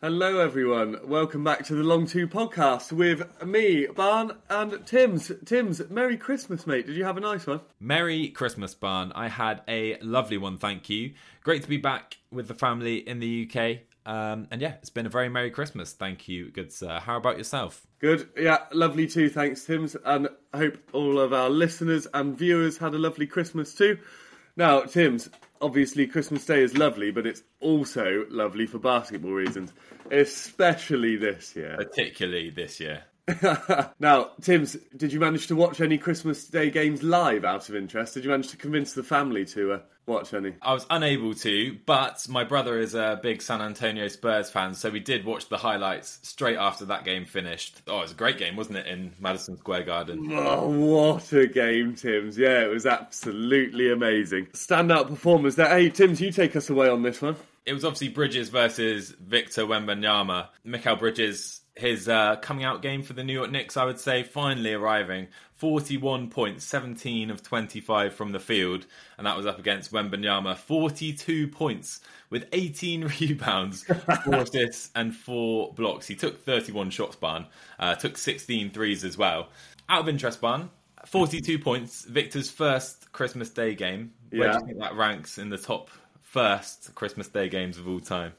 Hello everyone, welcome back to the Long 2 podcast with me, Barn, and Tims. Tims, Merry Christmas, mate. Did you have a nice one? Merry Christmas, Barn. I had a lovely one, thank you. Great to be back with the family in the UK. And yeah, it's been a very Merry Christmas, thank you, good sir. How about yourself? Good, yeah, lovely too, thanks Tims, and I hope all of our listeners and viewers had a lovely Christmas too. Now, Tims, obviously Christmas Day is lovely, but it's also lovely for basketball reasons, especially this year. Particularly this year. Now, Tims, did you manage to watch any Christmas Day games live out of interest? Did you manage to convince the family to watch any? I was unable to, but my brother is a big San Antonio Spurs fan, so we did watch the highlights straight after that game finished. Oh, it was a great game, wasn't it, in Madison Square Garden? Oh, what a game, Tims. Yeah, it was absolutely amazing. Standout performers there. Hey, Tims, you take us away on this one. It was obviously Bridges versus Victor Wembanyama. Mikal Bridges, his coming out game for the New York Knicks, I would say, finally arriving. 41 points, 17 of 25 from the field, and that was up against Wembanyama. 42 points with 18 rebounds, 4 assists and 4 blocks. He took 31 shots, Barn. Took 16 threes as well. Out of interest, Barn, 42 points, Victor's first Christmas Day game. Where do you think that ranks in the top first Christmas Day games of all time?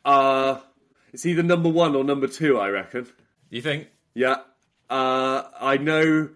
It's either number 1 or number 2, I reckon. You think? Yeah. I know...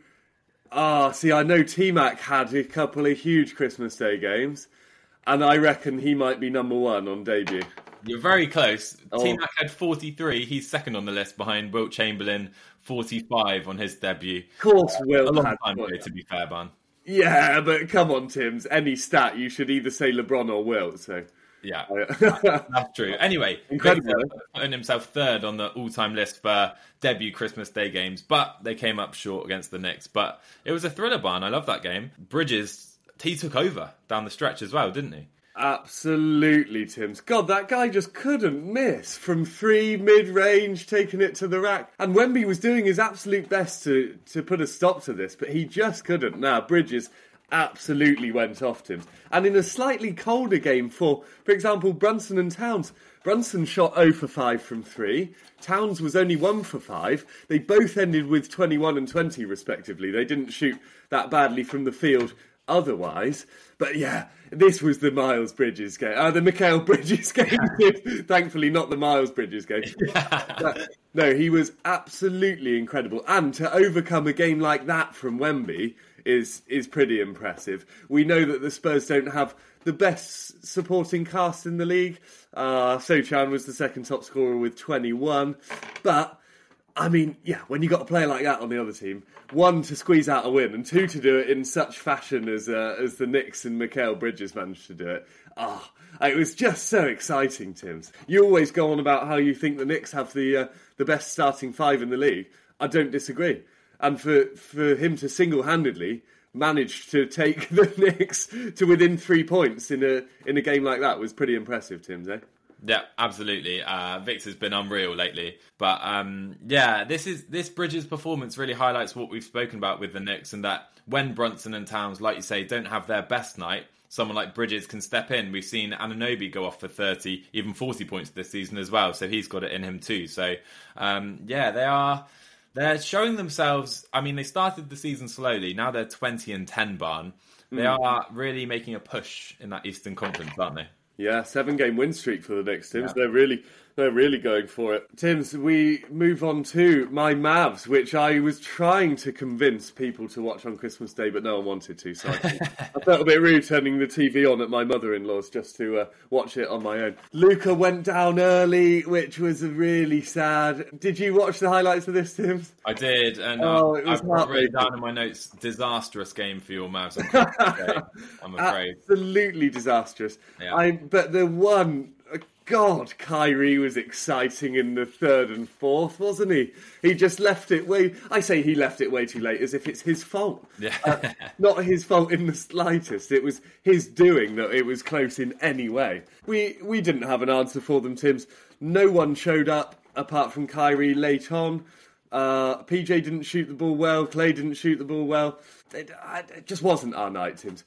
I know T-Mac had a couple of huge Christmas Day games, and I reckon he might be number 1 on debut. You're very close. T-Mac had 43. He's second on the list behind Wilt Chamberlain, 45 on his debut. Of course, Wilt a long had time ago, to be fair, Barn. Yeah, but come on, Tims. Any stat, you should either say LeBron or Wilt, so... Yeah, that's true. Anyway, Victor putting himself third on the all-time list for debut Christmas Day games, but they came up short against the Knicks. But it was a thriller, Barn. I love that game. Bridges, he took over down the stretch as well, didn't he? Absolutely, Tims. God, that guy just couldn't miss from 3 mid-range, taking it to the rack. And Wemby was doing his absolute best to put a stop to this, but he just couldn't. Now, Bridges absolutely went off, Tims. And in a slightly colder game for example, Brunson and Towns. Brunson shot 0 for 5 from 3. Towns was only 1 for 5. They both ended with 21 and 20, respectively. They didn't shoot that badly from the field otherwise. But yeah, this was the Miles Bridges game. The Mikal Bridges game. Thankfully, not the Miles Bridges game. No, he was absolutely incredible. And to overcome a game like that from Wemby is pretty impressive. We know that the Spurs don't have the best supporting cast in the league. Sochan was the second top scorer with 21. But, I mean, yeah, when you got a player like that on the other team, 1, to squeeze out a win, and 2, to do it in such fashion as the Knicks and Mikal Bridges managed to do it. It was just so exciting, Tims. You always go on about how you think the Knicks have the best starting 5 in the league. I don't disagree. And for him to single-handedly manage to take the Knicks to within 3 points in a game like that was pretty impressive, Tims, eh? Yeah, absolutely. Victor's been unreal lately. But this Bridges performance really highlights what we've spoken about with the Knicks, and that when Brunson and Towns, like you say, don't have their best night, someone like Bridges can step in. We've seen Anunoby go off for 30, even 40 points this season as well, so he's got it in him too. So, they're showing themselves. I mean, they started the season slowly. Now they're 20 and 10, Barn. They are really making a push in that Eastern Conference, aren't they? Yeah, 7-game win streak for the Knicks, Tims. Yeah. They're really going for it. Tims, we move on to my Mavs, which I was trying to convince people to watch on Christmas Day, but no one wanted to, so I felt a bit rude turning the TV on at my mother-in-law's just to watch it on my own. Luka went down early, which was really sad. Did you watch the highlights of this, Tims? I did, and I've written down in my notes, disastrous game for your Mavs on Christmas Day, I'm afraid. Absolutely disastrous. Yeah. But the one... God, Kyrie was exciting in the 3rd and 4th, wasn't he? He just left it way... I say he left it way too late, as if it's his fault. Yeah. Not his fault in the slightest. It was his doing that it was close in any way. We didn't have an answer for them, Tims. No one showed up, apart from Kyrie, late on. PJ didn't shoot the ball well. Clay didn't shoot the ball well. It just wasn't our night, Tims.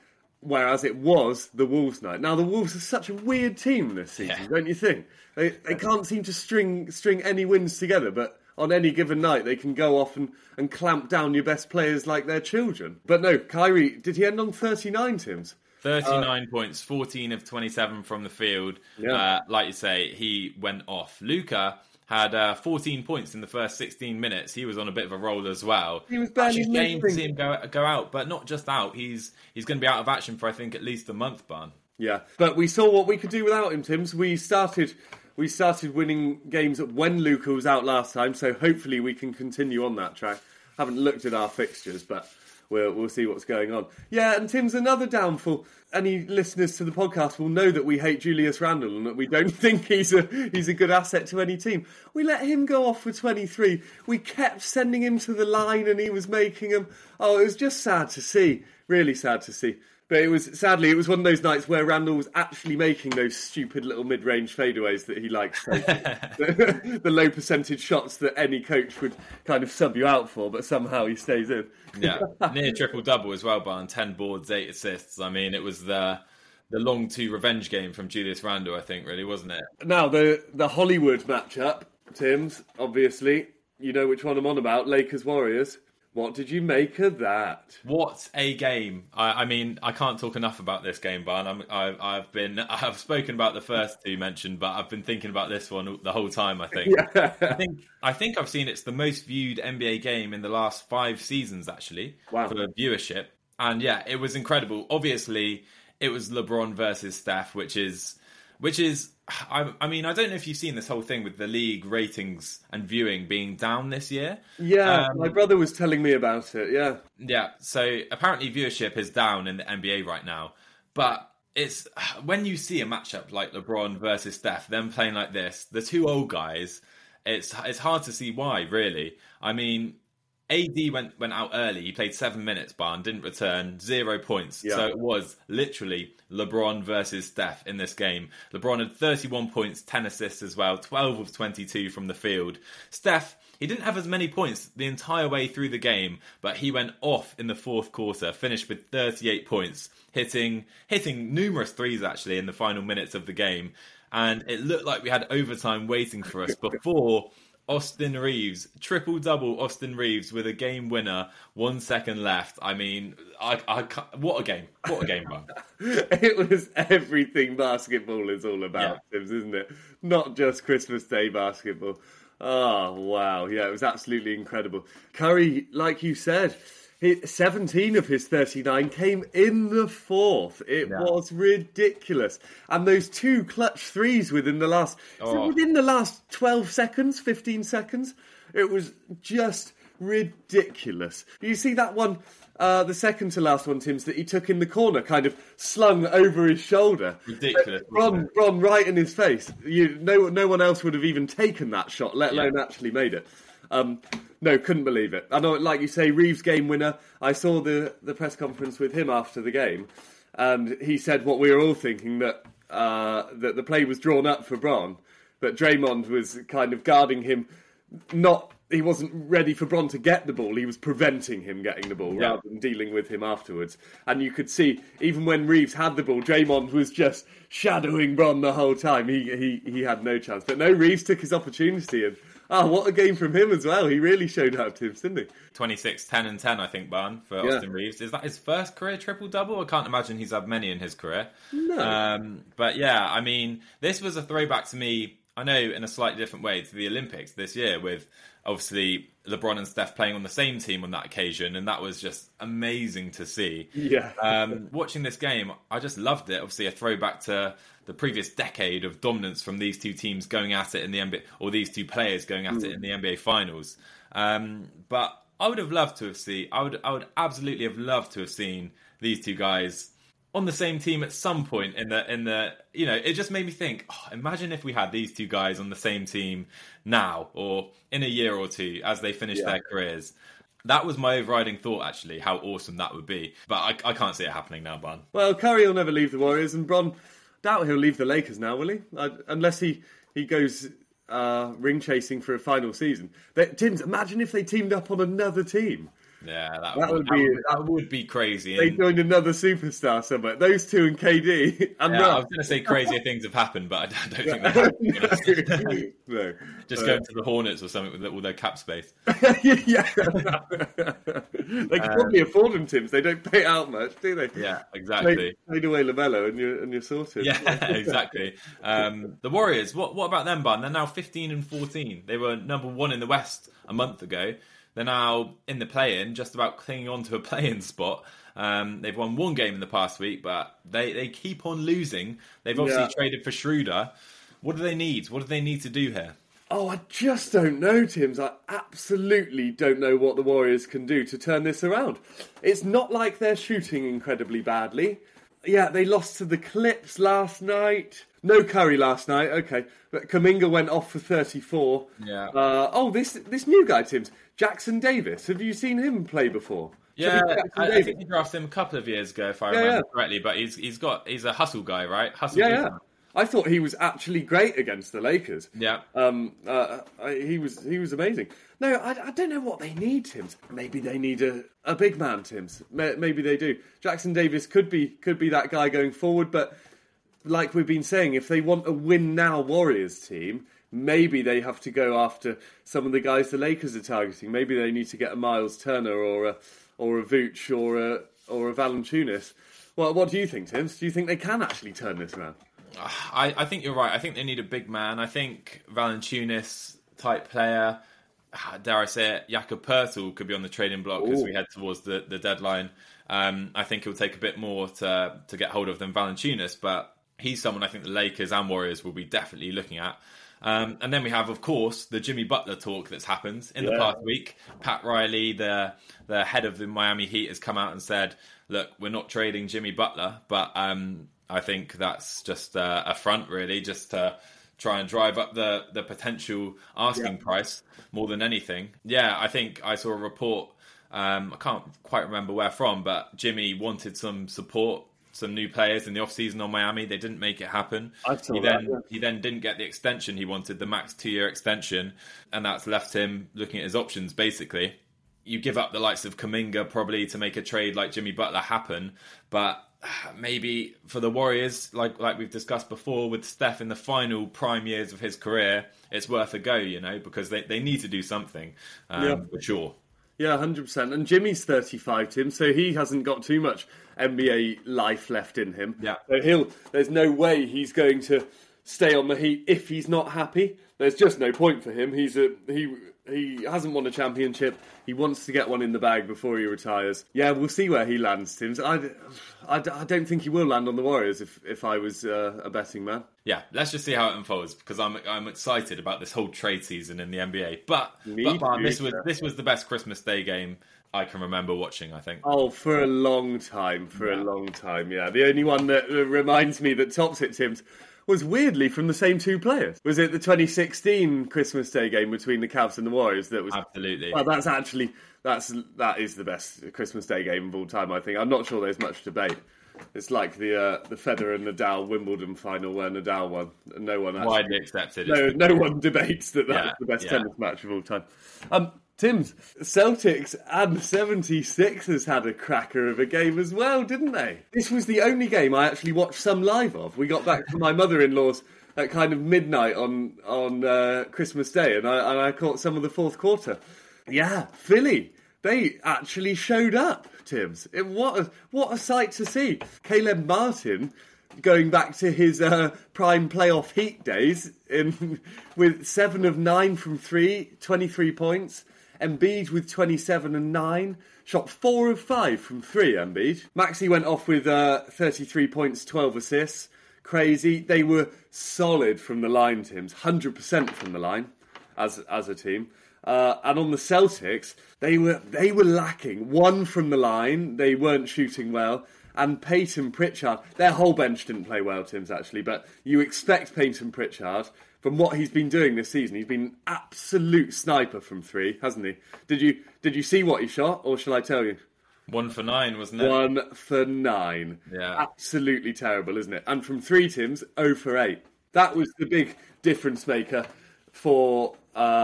whereas it was the Wolves night. Now, the Wolves are such a weird team this season, don't you think? They can't seem to string any wins together, but on any given night they can go off and clamp down your best players like they're children. But no, Kyrie, did he end on 39, Tims? 39 points, 14 of 27 from the field. Yeah. Like you say, he went off. Luka had 14 points in the first 16 minutes. He was on a bit of a roll as well. He was barely game to see him go out, but not just out. He's going to be out of action for, I think, at least a month, Barn. Yeah, but we saw what we could do without him, Tims. We started winning games when Luka was out last time, so hopefully we can continue on that track. Haven't looked at our fixtures, but we'll see what's going on. Yeah, and Tim's another downfall. Any listeners to the podcast will know that we hate Julius Randle and that we don't think he's a good asset to any team. We let him go off for 23. We kept sending him to the line and he was making them. Oh, it was just sad to see. Really sad to see. But it was one of those nights where Randall was actually making those stupid little mid-range fadeaways that he likes. The low percentage shots that any coach would kind of sub you out for, but somehow he stays in. Yeah, near triple-double as well, Barn. 10 boards, 8 assists. I mean, it was the long two revenge game from Julius Randle, I think, really, wasn't it? Now, the Hollywood matchup, Tim's, obviously, you know which one I'm on about, Lakers-Warriors. What did you make of that? What a game! I mean, I can't talk enough about this game, Barn. I've spoken about the first two mentioned, but I've been thinking about this one the whole time. I think. Yeah. I think I've seen it's the most viewed NBA game in the last 5 seasons, actually, wow. For viewership. And yeah, it was incredible. Obviously, it was LeBron versus Steph, which is. I mean, I don't know if you've seen this whole thing with the league ratings and viewing being down this year. Yeah, my brother was telling me about it, yeah. Yeah, so apparently viewership is down in the NBA right now. But it's when you see a matchup like LeBron versus Steph, them playing like this, the two old guys, it's hard to see why, really. I mean, AD went out early. He played 7 minutes, Barn, didn't return, 0 points. Yeah. So it was literally LeBron versus Steph in this game. LeBron had 31 points, 10 assists as well, 12 of 22 from the field. Steph, he didn't have as many points the entire way through the game, but he went off in the fourth quarter, finished with 38 points, hitting numerous threes actually in the final minutes of the game. And it looked like we had overtime waiting for us before Austin Reeves, triple-double Austin Reeves with a game winner, 1 second left. I mean, what a game. What a game, man. It was everything basketball is all about, Tims, isn't it? Not just Christmas Day basketball. Oh, wow. Yeah, it was absolutely incredible. Curry, like you said, 17 of his 39 came in the fourth. It was ridiculous. And those 2 clutch threes within the last 12 seconds, 15 seconds, it was just ridiculous. You see that one, the second to last one, Tims, that he took in the corner, kind of slung over his shoulder. Ridiculous. Bron right in his face. No one else would have even taken that shot, let alone actually made it. No, couldn't believe it. I know, like you say, Reeves game winner. I saw the press conference with him after the game, and he said what we were all thinking, that the play was drawn up for Bron, but Draymond was kind of guarding him. He wasn't ready for Bron to get the ball. He was preventing him getting the ball rather than dealing with him afterwards. And you could see, even when Reeves had the ball, Draymond was just shadowing Bron the whole time. He had no chance. But no, Reeves took his opportunity, and what a game from him as well. He really showed out to him, didn't he? 26, 10 and 10, I think, Barn, for Austin Reeves. Is that his first career triple-double? I can't imagine he's had many in his career. No. But yeah, I mean, this was a throwback to me, I know in a slightly different way, to the Olympics this year, with obviously LeBron and Steph playing on the same team on that occasion, and that was just amazing to see. Yeah. Watching this game, I just loved it. Obviously, a throwback to the previous decade of dominance from these two teams going at it in the NBA, or these two players going at it in the NBA Finals. But I would have loved to have seen. I would absolutely have loved to have seen these two guys on the same team at some point in the it just made me think, imagine if we had these two guys on the same team now or in a year or two as they finish their careers. That was my overriding thought, actually, how awesome that would be. But I can't see it happening now, Barn. Well, Curry will never leave the Warriors, and Bron, doubt he'll leave the Lakers now, will he? Unless he goes ring chasing for a final season. Tims, imagine if they teamed up on another team. Yeah, that would be crazy. They joined another superstar somewhere. Those two and KD. And I was going to say crazier things have happened, but I don't think they have. No. Just going to the Hornets or something with all their cap space. Yeah. They can probably afford them, Tims. They don't pay out much, do they? Yeah, exactly. Trade away LaMelo and you're sorted. Yeah, exactly. The Warriors, what about them, Bun? They're now 15-14. They were number 1 in the West a month ago. They're now in the play-in, just about clinging on to a play-in spot. They've won 1 game in the past week, but they keep on losing. They've obviously traded for Schroeder. What do they need? What do they need to do here? Oh, I just don't know, Tims. I absolutely don't know what the Warriors can do to turn this around. It's not like they're shooting incredibly badly. Yeah, they lost to the Clips last night. No Curry last night, okay. But Kuminga went off for 34. Yeah. This new guy, Tims, Jackson Davis. Have you seen him play before? Yeah, I think he drafted him a couple of years ago, if I remember correctly. But he's a hustle guy, right? Yeah. I thought he was actually great against the Lakers. Yeah. He was amazing. No, I don't know what they need, Tims. Maybe they need a big man, Tims. Maybe they do. Jackson Davis could be that guy going forward, but like we've been saying, if they want a win now Warriors team, maybe they have to go after some of the guys the Lakers are targeting. Maybe they need to get a Miles Turner or a Vooch or a Valanciunas. Well, what do you think, Tims? Do you think they can actually turn this around? I think you're right. I think they need a big man. I think Valanciunas type player, dare I say it, Jakob Poeltl could be on the trading block as we head towards the deadline. I think it will take a bit more to get hold of than Valanciunas, but he's someone I think the Lakers and Warriors will be definitely looking at. And then we have, of course, the Jimmy Butler talk that's happened in the past week. Pat Riley, the head of the Miami Heat, has come out and said, look, we're not trading Jimmy Butler, but I think that's just a front, really, just to try and drive up the potential asking price more than anything. Yeah, I think I saw a report, I can't quite remember where from, but Jimmy wanted some support, some new players in the off-season on Miami. They didn't make it happen. He then didn't get the extension he wanted, the max 2-year extension, and that's left him looking at his options, basically. You give up the likes of Kuminga probably to make a trade like Jimmy Butler happen, but maybe for the Warriors, like we've discussed before, with Steph in the final prime years of his career, it's worth a go, because they need to do something, for sure. Yeah, 100%. And Jimmy's 35, Tim, so he hasn't got too much NBA life left in him. Yeah. So there's no way he's going to stay on the Heat if he's not happy. There's just no point for him. He hasn't won a championship. He wants to get one in the bag before he retires. Yeah, we'll see where he lands, Tim. I don't think he will land on the Warriors if I was a betting man. Yeah, let's just see how it unfolds, because I'm excited about this whole trade season in the NBA. But this was the best Christmas Day game I can remember watching, I think. Oh, for a long time, yeah. The only one that reminds me that tops it, Tim, was weirdly from the same two players. Was it the 2016 Christmas Day game between the Cavs and the Warriors? That was absolutely. Well, that is the best Christmas Day game of all time, I think. I'm not sure there's much debate. It's like the Federer and Nadal Wimbledon final where Nadal won. No one actually, widely accepted. No one debates that's the best tennis match of all time. Tim's Celtics and 76ers had a cracker of a game as well, didn't they? This was the only game I actually watched some live of. We got back from my mother-in-law's at kind of midnight on Christmas Day, and I caught some of the fourth quarter. Yeah, Philly. They actually showed up, Tims. What a sight to see. Caleb Martin going back to his prime playoff Heat days with 7 of 9 from 3, 23 points. Embiid with 27 and 9. Shot 4 of 5 from 3, Embiid. Maxey went off with 33 points, 12 assists. Crazy. They were solid from the line, Tims. 100% from the line as a team. And on the Celtics, they were lacking. 1 from the line. They weren't shooting well. And Peyton Pritchard, their whole bench didn't play well, Tims, actually, but you expect Peyton Pritchard, from what he's been doing this season, he's been an absolute sniper from 3, hasn't he? Did you see what he shot, or shall I tell you? 1 for 9, wasn't it? 1 for 9. Yeah. Absolutely terrible, isn't it? And from 3, Tims, 0 for 8. That was the big difference maker for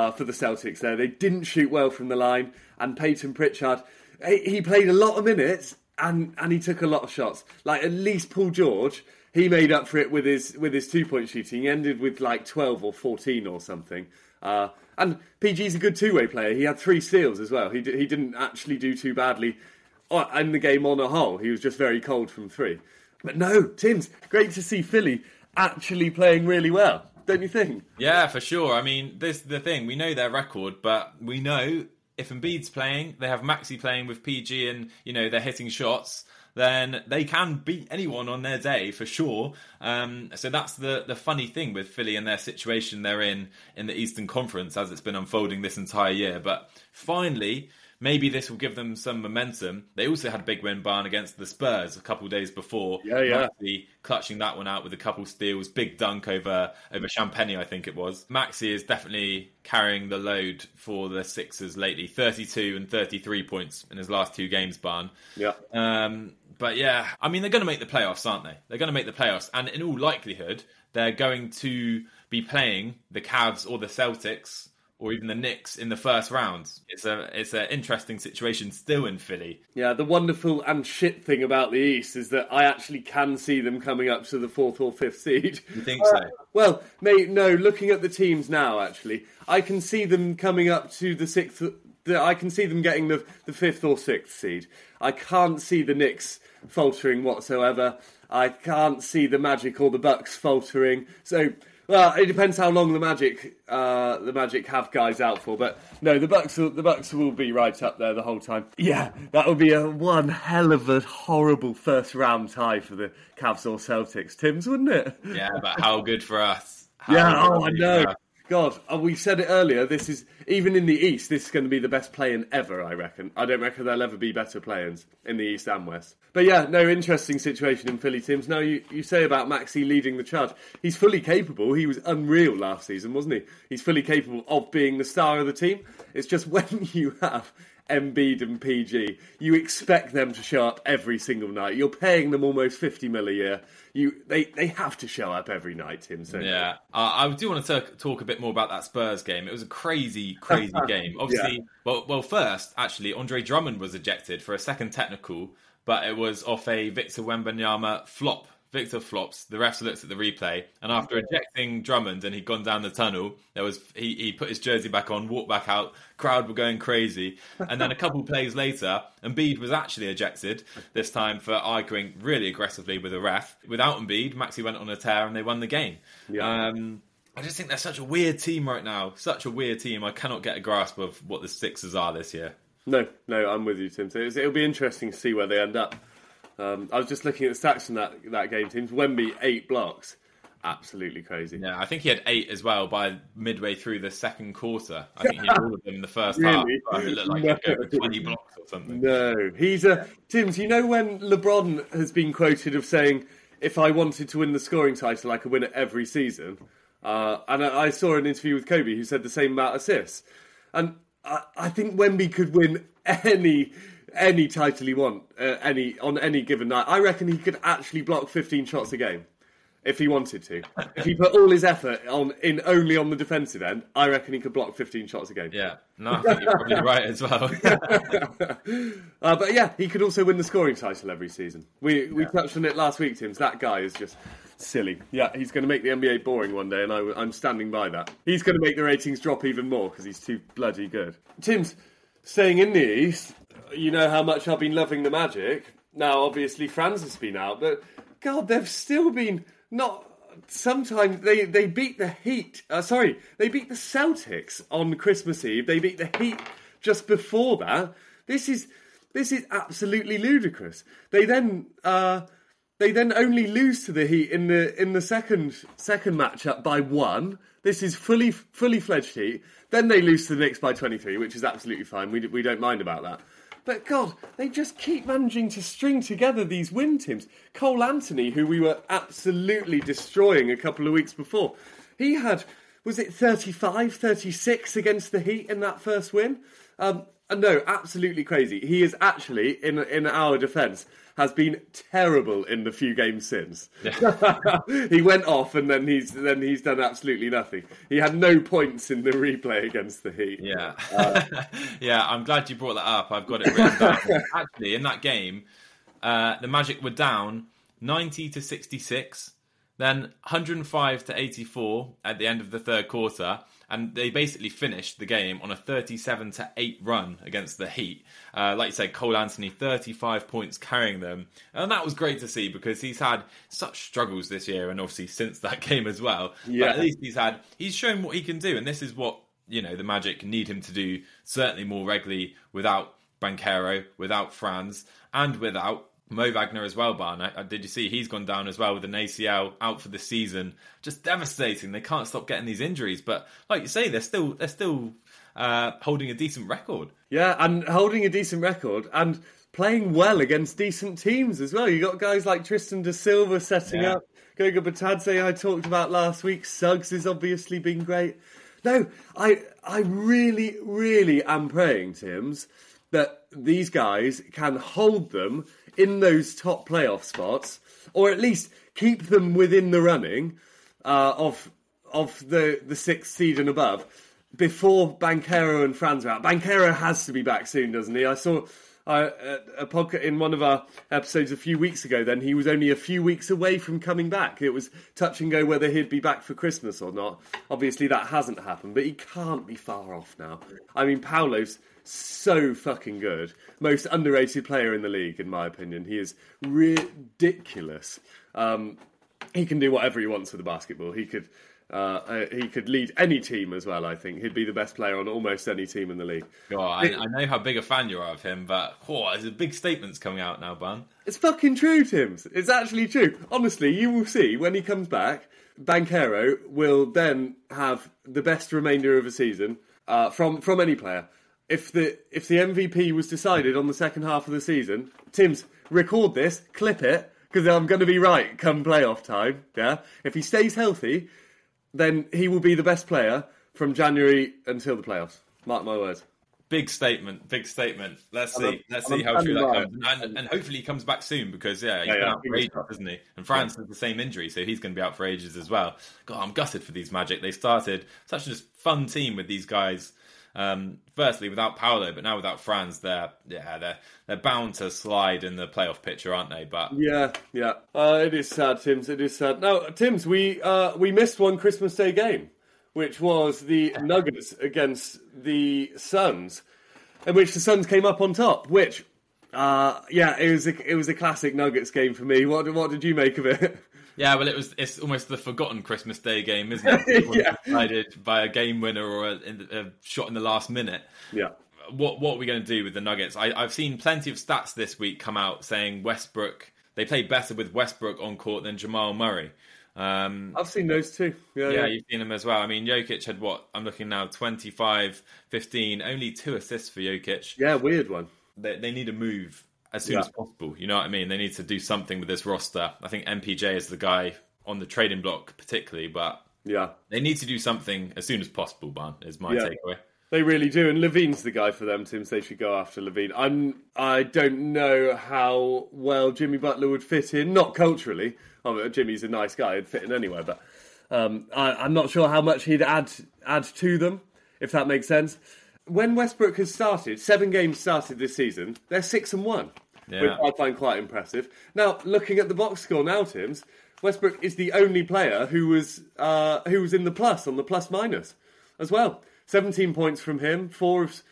for the Celtics there. They didn't shoot well from the line, and Peyton Pritchard, he played a lot of minutes and he took a lot of shots. Like, at least Paul George, he made up for it with his 2-point shooting. He ended with like 12 or 14 or something. And PG's a good two-way player. He had 3 steals as well. He didn't actually do too badly in the game on a whole. He was just very cold from 3. But no, Tim's great to see Philly actually playing really well. Don't you think? Yeah, for sure. I mean, this is the thing. We know their record, but we know if Embiid's playing, they have Maxey playing with PG and, they're hitting shots, then they can beat anyone on their day for sure. So that's the funny thing with Philly and their situation they're in the Eastern Conference as it's been unfolding this entire year. But finally, maybe this will give them some momentum. They also had a big win, Barn, against the Spurs a couple of days before. Yeah. Maxey clutching that one out with a couple steals, big dunk over Champagny, I think it was. Maxey is definitely carrying the load for the Sixers lately. 32 and 33 points in his last 2 games, Barn. Yeah. But yeah, I mean, they're going to make the playoffs, aren't they? They're going to make the playoffs. And in all likelihood, they're going to be playing the Cavs or the Celtics or even the Knicks in the first round. It's an interesting situation still in Philly. Yeah, the wonderful and shit thing about the East is that I actually can see them coming up to the 4th or 5th seed. You think so? Well, mate, no, looking at the teams now, actually, I can see them coming up to the 6th... I can see them getting the 5th or 6th seed. I can't see the Knicks faltering whatsoever. I can't see the Magic or the Bucks faltering. So, well, it depends how long the Magic have guys out for. But no, the Bucks will be right up there the whole time. Yeah, that would be one hell of a horrible first round tie for the Cavs or Celtics, Tims, wouldn't it? Yeah, but how good for us? I know. God, we said it earlier, this is, even in the East, this is going to be the best play-in ever, I reckon. I don't reckon there'll ever be better play-ins in the East and West. But yeah, no, interesting situation in Philly, Tims. Now, you say about Maxey leading the charge. He's fully capable. He was unreal last season, wasn't he? He's fully capable of being the star of the team. It's just when you have Embiid and PG, you expect them to show up every single night. You're paying them almost 50 mil a year. They have to show up every night, Tim. So yeah, I do want to talk a bit more about that Spurs game. It was a crazy game. Obviously, yeah. Well, first, actually, Andre Drummond was ejected for a second technical, but it was off a Victor Wembanyama flop. Victor flops. The refs looked at the replay, and after ejecting Drummond and he'd gone down the tunnel, he put his jersey back on, walked back out. Crowd were going crazy, and then a couple plays later, Embiid was actually ejected. This time for arguing really aggressively with a ref. Without Embiid, Maxey went on a tear and they won the game. Yeah. I just think they're such a weird team right now. Such a weird team. I cannot get a grasp of what the Sixers are this year. No, I'm with you, Tim. So it'll be interesting to see where they end up. I was just looking at the stats from that game, Tim. Wemby, 8 blocks. Absolutely crazy. Yeah, I think he had 8 as well by midway through the second quarter. I think he had all of them in the first half. It looked like he'd go for 20 blocks or something. No. Tim, do you know when LeBron has been quoted of saying, if I wanted to win the scoring title, I could win it every season? And I saw an interview with Kobe who said the same about assists. And I think Wemby could win any title he want, on any given night. I reckon he could actually block 15 shots a game if he wanted to. If he put all his effort only on the defensive end, I reckon he could block 15 shots a game. Yeah, no, I think you're probably right as well. But yeah, he could also win the scoring title every season. We touched on it last week, Tim. That guy is just silly. Yeah, he's going to make the NBA boring one day, and I'm standing by that. He's going to make the ratings drop even more because he's too bloody good. Tim's staying in the East. You know how much I've been loving the Magic. Now, obviously, Franz has been out, but God, they've still been not. Sometimes they beat the Heat. They beat the Celtics on Christmas Eve. They beat the Heat just before that. This is absolutely ludicrous. They then only lose to the Heat in the second matchup by 1. This is fully fledged Heat. Then they lose to the Knicks by 23, which is absolutely fine. We don't mind about that. But God, they just keep managing to string together these win teams. Cole Anthony, who we were absolutely destroying a couple of weeks before, he had, was it 35, 36 against the Heat in that first win? No, absolutely crazy. He is actually, in our defence, has been terrible in the few games since. Yeah. He went off and then he's done absolutely nothing. He had no points in the replay against the Heat. Yeah. Yeah, I'm glad you brought that up. I've got it written down. Actually, in that game, the Magic were down 90-66, then 105-84 at the end of the third quarter. And they basically finished the game on a 37-8 run against the Heat. Like you said, Cole Anthony, 35 points carrying them. And that was great to see because he's had such struggles this year and obviously since that game as well. Yeah. But at least he's shown what he can do. And this is what, the Magic need him to do certainly more regularly without Banchero, without Franz, and without Mo Wagner as well, Barn. Did you see he's gone down as well with an ACL, out for the season? Just devastating. They can't stop getting these injuries, but like you say, they're still holding a decent record. Yeah, and holding a decent record and playing well against decent teams as well. You got guys like Tristan da Silva setting up. Goga Batadze I talked about last week. Suggs has obviously been great. No, I really, really am praying, Tims, that these guys can hold them in those top playoff spots, or at least keep them within the running of the sixth seed and above before Banchero and Franz are out. Banchero has to be back soon, doesn't he? I saw a podcast in one of our episodes a few weeks ago. Then he was only a few weeks away from coming back. It was touch and go whether he'd be back for Christmas or not. Obviously that hasn't happened, but he can't be far off now. I mean, Paolo's so fucking good. Most underrated player in the league, in my opinion. He is ridiculous. He can do whatever he wants with the basketball. He could lead any team as well, I think. He'd be the best player on almost any team in the league. Oh, I know how big a fan you are of him, but there's big statements coming out now, Bun. It's fucking true, Tims. It's actually true. Honestly, you will see when he comes back, Banchero will then have the best remainder of a season from any player. If the MVP was decided on the second half of the season, Tims, record this, clip it, because I'm going to be right come playoff time. Yeah, if he stays healthy, then he will be the best player from January until the playoffs. Mark my words. Big statement. Let's see how true that comes. And hopefully he comes back soon because, he's been out for ages, hasn't he? And Franz has the same injury, so he's going to be out for ages as well. God, I'm gutted for these Magic. They started such a fun team with these guys. Firstly, without Paolo, but now without Franz, they're bound to slide in the playoff picture, aren't they? But yeah. It is sad, Tims. It is sad. Now, Tims, we missed one Christmas Day game, which was the Nuggets against the Suns, in which the Suns came up on top. Which, it was a classic Nuggets game for me. What did you make of it? Yeah, well, it's almost the forgotten Christmas Day game, isn't it? Decided by a game winner or a shot in the last minute. Yeah. What are we going to do with the Nuggets? I've seen plenty of stats this week come out saying Westbrook, they played better with Westbrook on court than Jamal Murray. I've seen those too. Yeah, you've seen them as well. I mean, Jokic had I'm looking now, 25, 15, only 2 assists for Jokic. Yeah, weird one. They need a move as soon as possible. You know what I mean? They need to do something with this roster. I think MPJ is the guy on the trading block particularly, but they need to do something as soon as possible, Barn, is my takeaway. They really do, and Levine's the guy for them, Tim, so they should go after Levine. I don't know how well Jimmy Butler would fit in, not culturally. Jimmy's a nice guy, he'd fit in anywhere, but I'm not sure how much he'd add to them, if that makes sense. When Westbrook has started, 7 games started this season, they're 6-1, which I find quite impressive. Now, looking at the box score now, Tims, Westbrook is the only player who was in the plus, on the plus-minus as well. 17 points from him, 6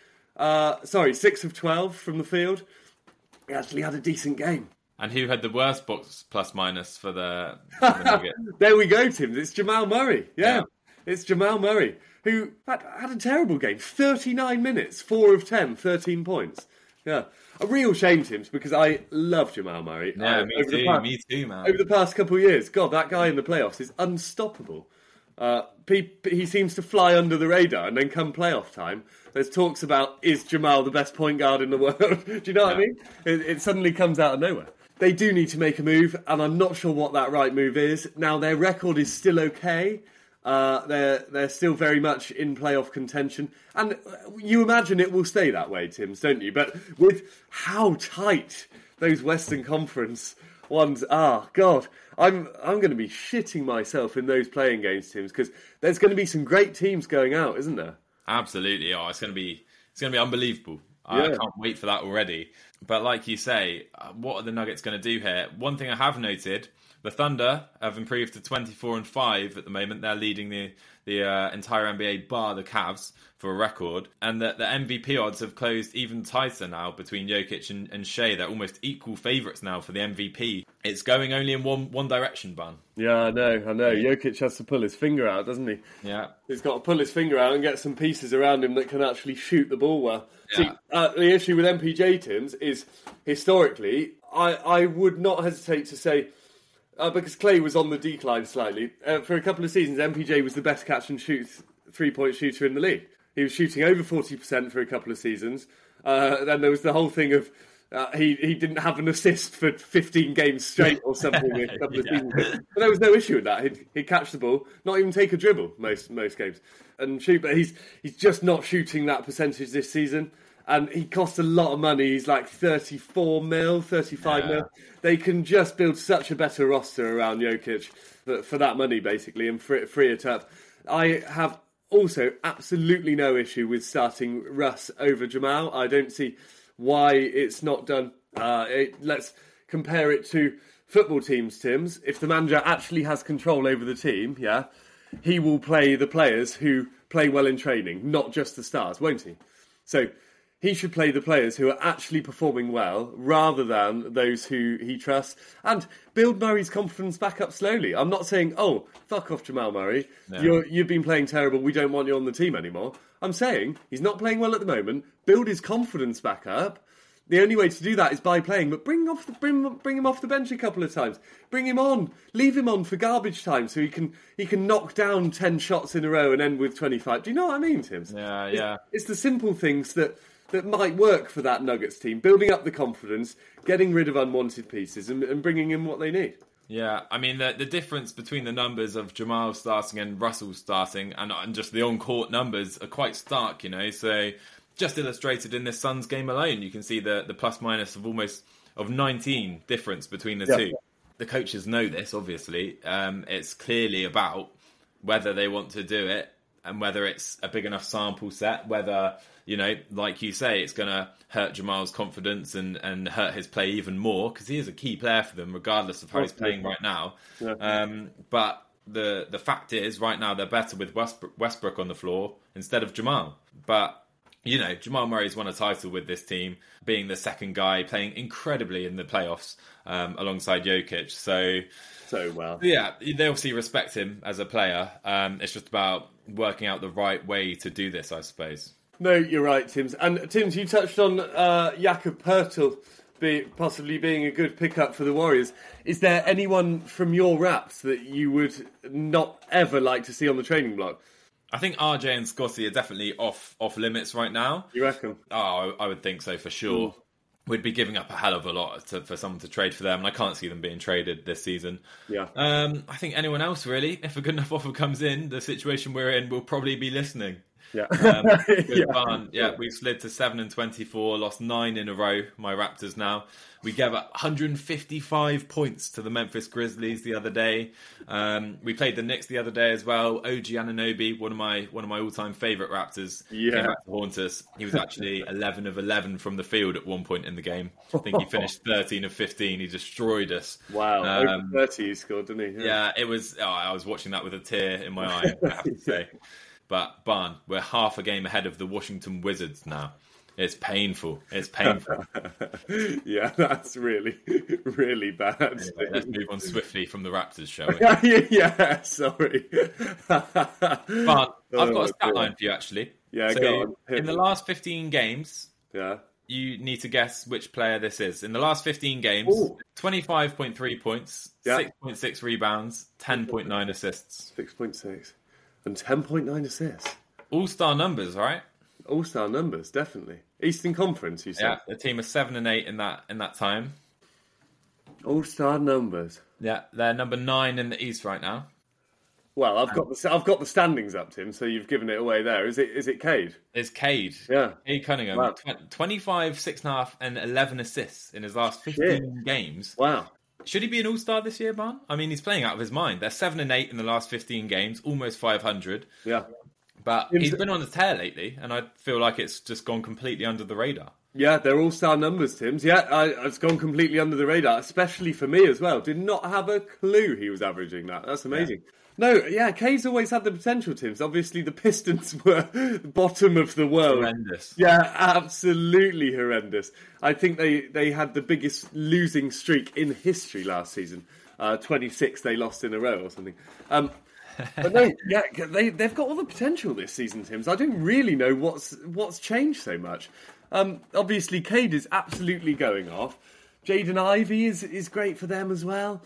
of 12 from the field. He actually had a decent game. And who had the worst box plus-minus for the Nuggets? There we go, Tim. It's Jamal Murray. Yeah. It's Jamal Murray, who had a terrible game. 39 minutes, 4 of 10, 13 points. Yeah. A real shame, Tim, because I love Jamal Murray. Yeah, me too, man. Over the past couple of years, God, that guy in the playoffs is unstoppable. He seems to fly under the radar, and then come playoff time, there's talks about, is Jamal the best point guard in the world? Do you know what I mean? It suddenly comes out of nowhere. They do need to make a move, and I'm not sure what that right move is. Now, their record is still okay. They're still very much in playoff contention. And you imagine it will stay that way, Tim, don't you? But with how tight those Western Conference ones. God, I'm going to be shitting myself in those playing games, teams, because there's going to be some great teams going out, isn't there? Absolutely. Oh, it's going to be unbelievable. I can't wait for that already. But like you say, what are the Nuggets going to do here? One thing I have noted, the Thunder have improved to 24-5 at the moment. They're leading the entire NBA bar the Cavs for a record. And the MVP odds have closed even tighter now between Jokic and Shea. They're almost equal favourites now for the MVP. It's going only in one direction, Ban. Yeah, I know. Jokic has to pull his finger out, doesn't he? Yeah. He's got to pull his finger out and get some pieces around him that can actually shoot the ball well. Yeah. See, the issue with MPJ, Tims, is historically, I would not hesitate to say, because Clay was on the decline slightly, for a couple of seasons, MPJ was the best catch and shoot three-point shooter in the league. He was shooting over 40% for a couple of seasons. Then there was the whole thing of he didn't have an assist for 15 games straight or something a couple of seasons ago. But there was no issue with that. He'd catch the ball, not even take a dribble most games, and shoot. But he's just not shooting that percentage this season. And he costs a lot of money. He's like 34 mil, 35 mil. They can just build such a better roster around Jokic for that money, basically, and free it up. I have also absolutely no issue with starting Russ over Jamal. I don't see why it's not done. Let's compare it to football teams, Tims. If the manager actually has control over the team, he will play the players who play well in training, not just the stars, won't he? So he should play the players who are actually performing well rather than those who he trusts, and build Murray's confidence back up slowly. I'm not saying, oh, fuck off Jamal Murray. No. You've been playing terrible. We don't want you on the team anymore. I'm saying he's not playing well at the moment. Build his confidence back up. The only way to do that is by playing, but bring him off the bench a couple of times. Bring him on. Leave him on for garbage time so he can knock down 10 shots in a row and end with 25. Do you know what I mean, Tims? Yeah. It's the simple things that might work for that Nuggets team. Building up the confidence, getting rid of unwanted pieces and bringing in what they need. Yeah, I mean, the difference between the numbers of Jamal starting and Russell starting and just the on-court numbers are quite stark, you know. So just illustrated in this Suns game alone, you can see the plus-minus of 19 difference between the two. The coaches know this, obviously. It's clearly about whether they want to do it and whether it's a big enough sample set, whether, you know, like you say, it's going to hurt Jamal's confidence and hurt his play even more, because he is a key player for them, regardless of how he's playing right now. Yeah. But the fact is, right now, they're better with Westbrook on the floor instead of Jamal. But, you know, Jamal Murray's won a title with this team, being the second guy, playing incredibly in the playoffs alongside Jokic. So well. Yeah, they obviously respect him as a player. It's just about working out the right way to do this, I suppose. No, you're right, Tims. And Tims, you touched on Jakob Poeltl possibly being a good pickup for the Warriors. Is there anyone from your Raps that you would not ever like to see on the training block? I think RJ and Scotty are definitely off limits right now. You reckon? Oh, I would think so for sure. We'd be giving up a hell of a lot for someone to trade for them, and I can't see them being traded this season. Yeah. I think anyone else, really. If a good enough offer comes in, the situation we're in will probably be listening. Yeah. We slid to 7-24, lost 9 in a row, my Raptors now. We gave up 155 points to the Memphis Grizzlies the other day. We played the Knicks the other day as well. OG Anunoby, one of my all-time favourite Raptors, came back to haunt us. He was actually 11 of 11 from the field at one point in the game. I think he finished 13 of 15. He destroyed us. Wow, over 30 he scored, didn't he? Yeah, it was. I was watching that with a tear in my eye, I have to say. But, Barn, we're half a game ahead of the Washington Wizards now. It's painful. Yeah, that's really, really bad. Anyway, let's move on swiftly from the Raptors, shall we? Yeah, sorry. Barn, I've got a stat line for you, actually. Yeah, go on. In the last 15 games, yeah, you need to guess which player this is. In the last 15 games, 25.3 points, 6.6 rebounds, 10.9 assists. 6.6. And 10.9 assists. All-star numbers, right? All-star numbers, definitely. Eastern Conference, you said? Yeah, the team is 7-8 in that time. All-star numbers. Yeah, they're number 9 in the East right now. Well, I've got the standings up, Tim. So you've given it away there. Is it Cade? It's Cade. Yeah, Cade Cunningham. Wow. 25, 6.5, and 11 assists in his last 15 games. Wow. Should he be an all-star this year, Barn? I mean, he's playing out of his mind. They're 7 and 8 in the last 15 games, almost 500. Yeah. But he's been on a tear lately, and I feel like it's just gone completely under the radar. Yeah, they're all-star numbers, Tim's. Yeah, it's gone completely under the radar, especially for me as well. Did not have a clue he was averaging that. That's amazing. Yeah. No, yeah, Cade's always had the potential, Tim's. Obviously, the Pistons were the bottom of the world. Horrendous. Yeah, absolutely horrendous. I think they had the biggest losing streak in history last season. 26 they lost in a row or something. But no, yeah, they've got all the potential this season, Tim's. I don't really know what's changed so much. Obviously, Cade is absolutely going off. Jaden Ivey is great for them as well.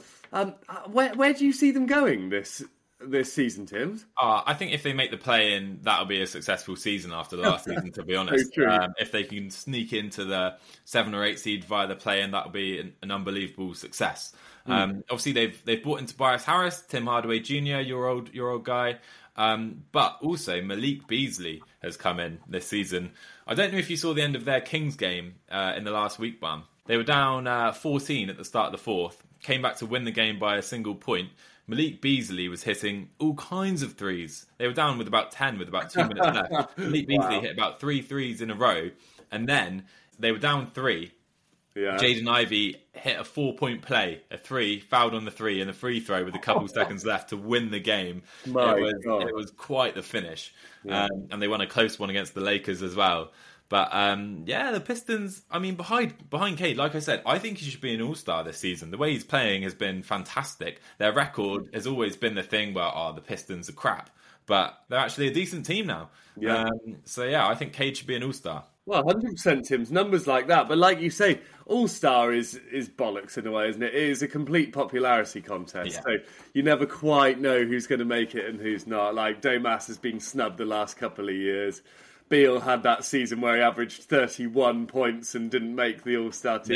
Where do you see them going this season, Tim? I think if they make the play-in, that'll be a successful season after the last season, to be honest. If they can sneak into the 7 or 8 seed via the play-in, that'll be an unbelievable success. Obviously, they've brought in Tobias Harris, Tim Hardaway Jr., your old guy. But also Malik Beasley has come in this season. I don't know if you saw the end of their Kings game in the last week, Bam. They were down 14 at the start of the fourth, came back to win the game by a single point. Malik Beasley was hitting all kinds of threes. They were down with about 10 with about 2 minutes left. Malik Beasley hit about 3 threes in a row, and then they were down 3. Yeah. Jaden Ivey hit a 4-point play, a 3, fouled on the 3, and a free throw with a couple seconds left to win the game. It was quite the finish. Yeah. And they won a close one against the Lakers as well. But the Pistons, I mean, behind Cade, like I said, I think he should be an all-star this season. The way he's playing has been fantastic. Their record has always been the thing where, the Pistons are crap. But they're actually a decent team now. Yeah. I think Cade should be an all-star. Well, 100%, Tim's numbers like that. But like you say, All-Star is bollocks in a way, isn't it? It is a complete popularity contest. Yeah. So you never quite know who's going to make it and who's not. Like, Domas has been snubbed the last couple of years. Beal had that season where he averaged 31 points and didn't make the All-Star team.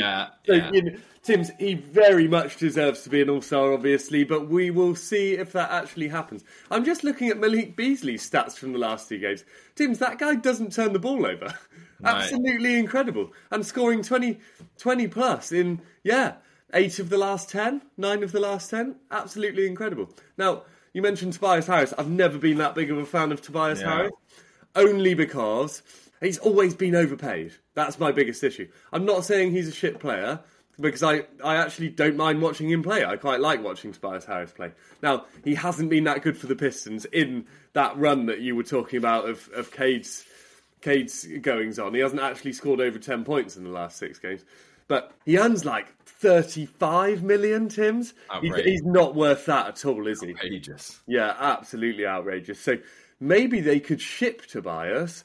Tim's, he very much deserves to be an All-Star, obviously, but we will see if that actually happens. I'm just looking at Malik Beasley's stats from the last 2 games. Tim's, that guy doesn't turn the ball over. No. Absolutely incredible. And scoring 20 plus in, 8 of the last 10, 9 of the last 10. Absolutely incredible. Now, you mentioned Tobias Harris. I've never been that big of a fan of Tobias Harris. Only because he's always been overpaid. That's my biggest issue. I'm not saying he's a shit player, because I actually don't mind watching him play. I quite like watching Tobias Harris play. Now, he hasn't been that good for the Pistons in that run that you were talking about of Cade's goings on. He hasn't actually scored over 10 points in the last 6 games. But he earns like 35 million, Tim's. He's not worth that at all, is he? Outrageous. Yeah, absolutely outrageous. So maybe they could ship Tobias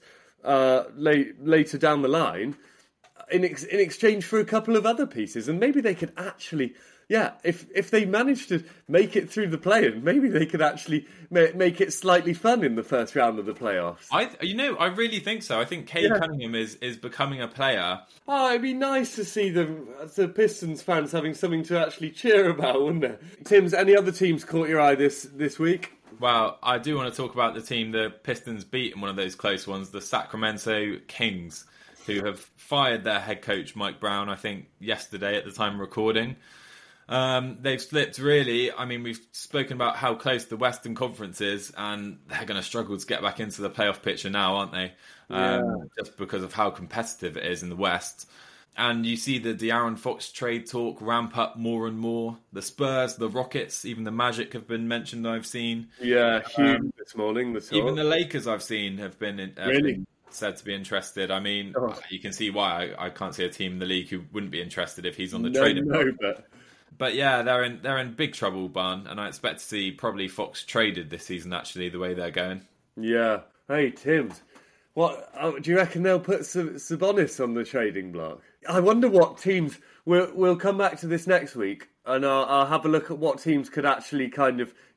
later down the line in exchange for a couple of other pieces. And maybe they could actually... if they manage to make it through the play-in, maybe they could actually make it slightly fun in the first round of the playoffs. I really think so. I think Cade Cunningham is becoming a player. Oh, it'd be nice to see the Pistons fans having something to actually cheer about, wouldn't it? Tim's, any other teams caught your eye this week? Well, I do want to talk about the team the Pistons beat in one of those close ones, the Sacramento Kings, who have fired their head coach, Mike Brown, I think, yesterday at the time of recording. They've slipped really. I mean, we've spoken about how close the Western Conference is, and they're going to struggle to get back into the playoff picture now, aren't they? Just because of how competitive it is in the West. And you see the De'Aaron Fox trade talk ramp up more and more. The Spurs, the Rockets, even the Magic have been mentioned, I've seen. Yeah, huge this morning. Even the Lakers I've seen have been said to be interested. I mean, you can see why I can't see a team in the league who wouldn't be interested if he's on the trading block. But yeah, they're in big trouble, Barn, and I expect to see probably Fox traded this season, actually, the way they're going. Yeah. Hey, Tim, what do you reckon they'll put Sabonis on the trading block? I wonder what teams... We'll come back to this next week, and I'll have a look at what teams could actually kind of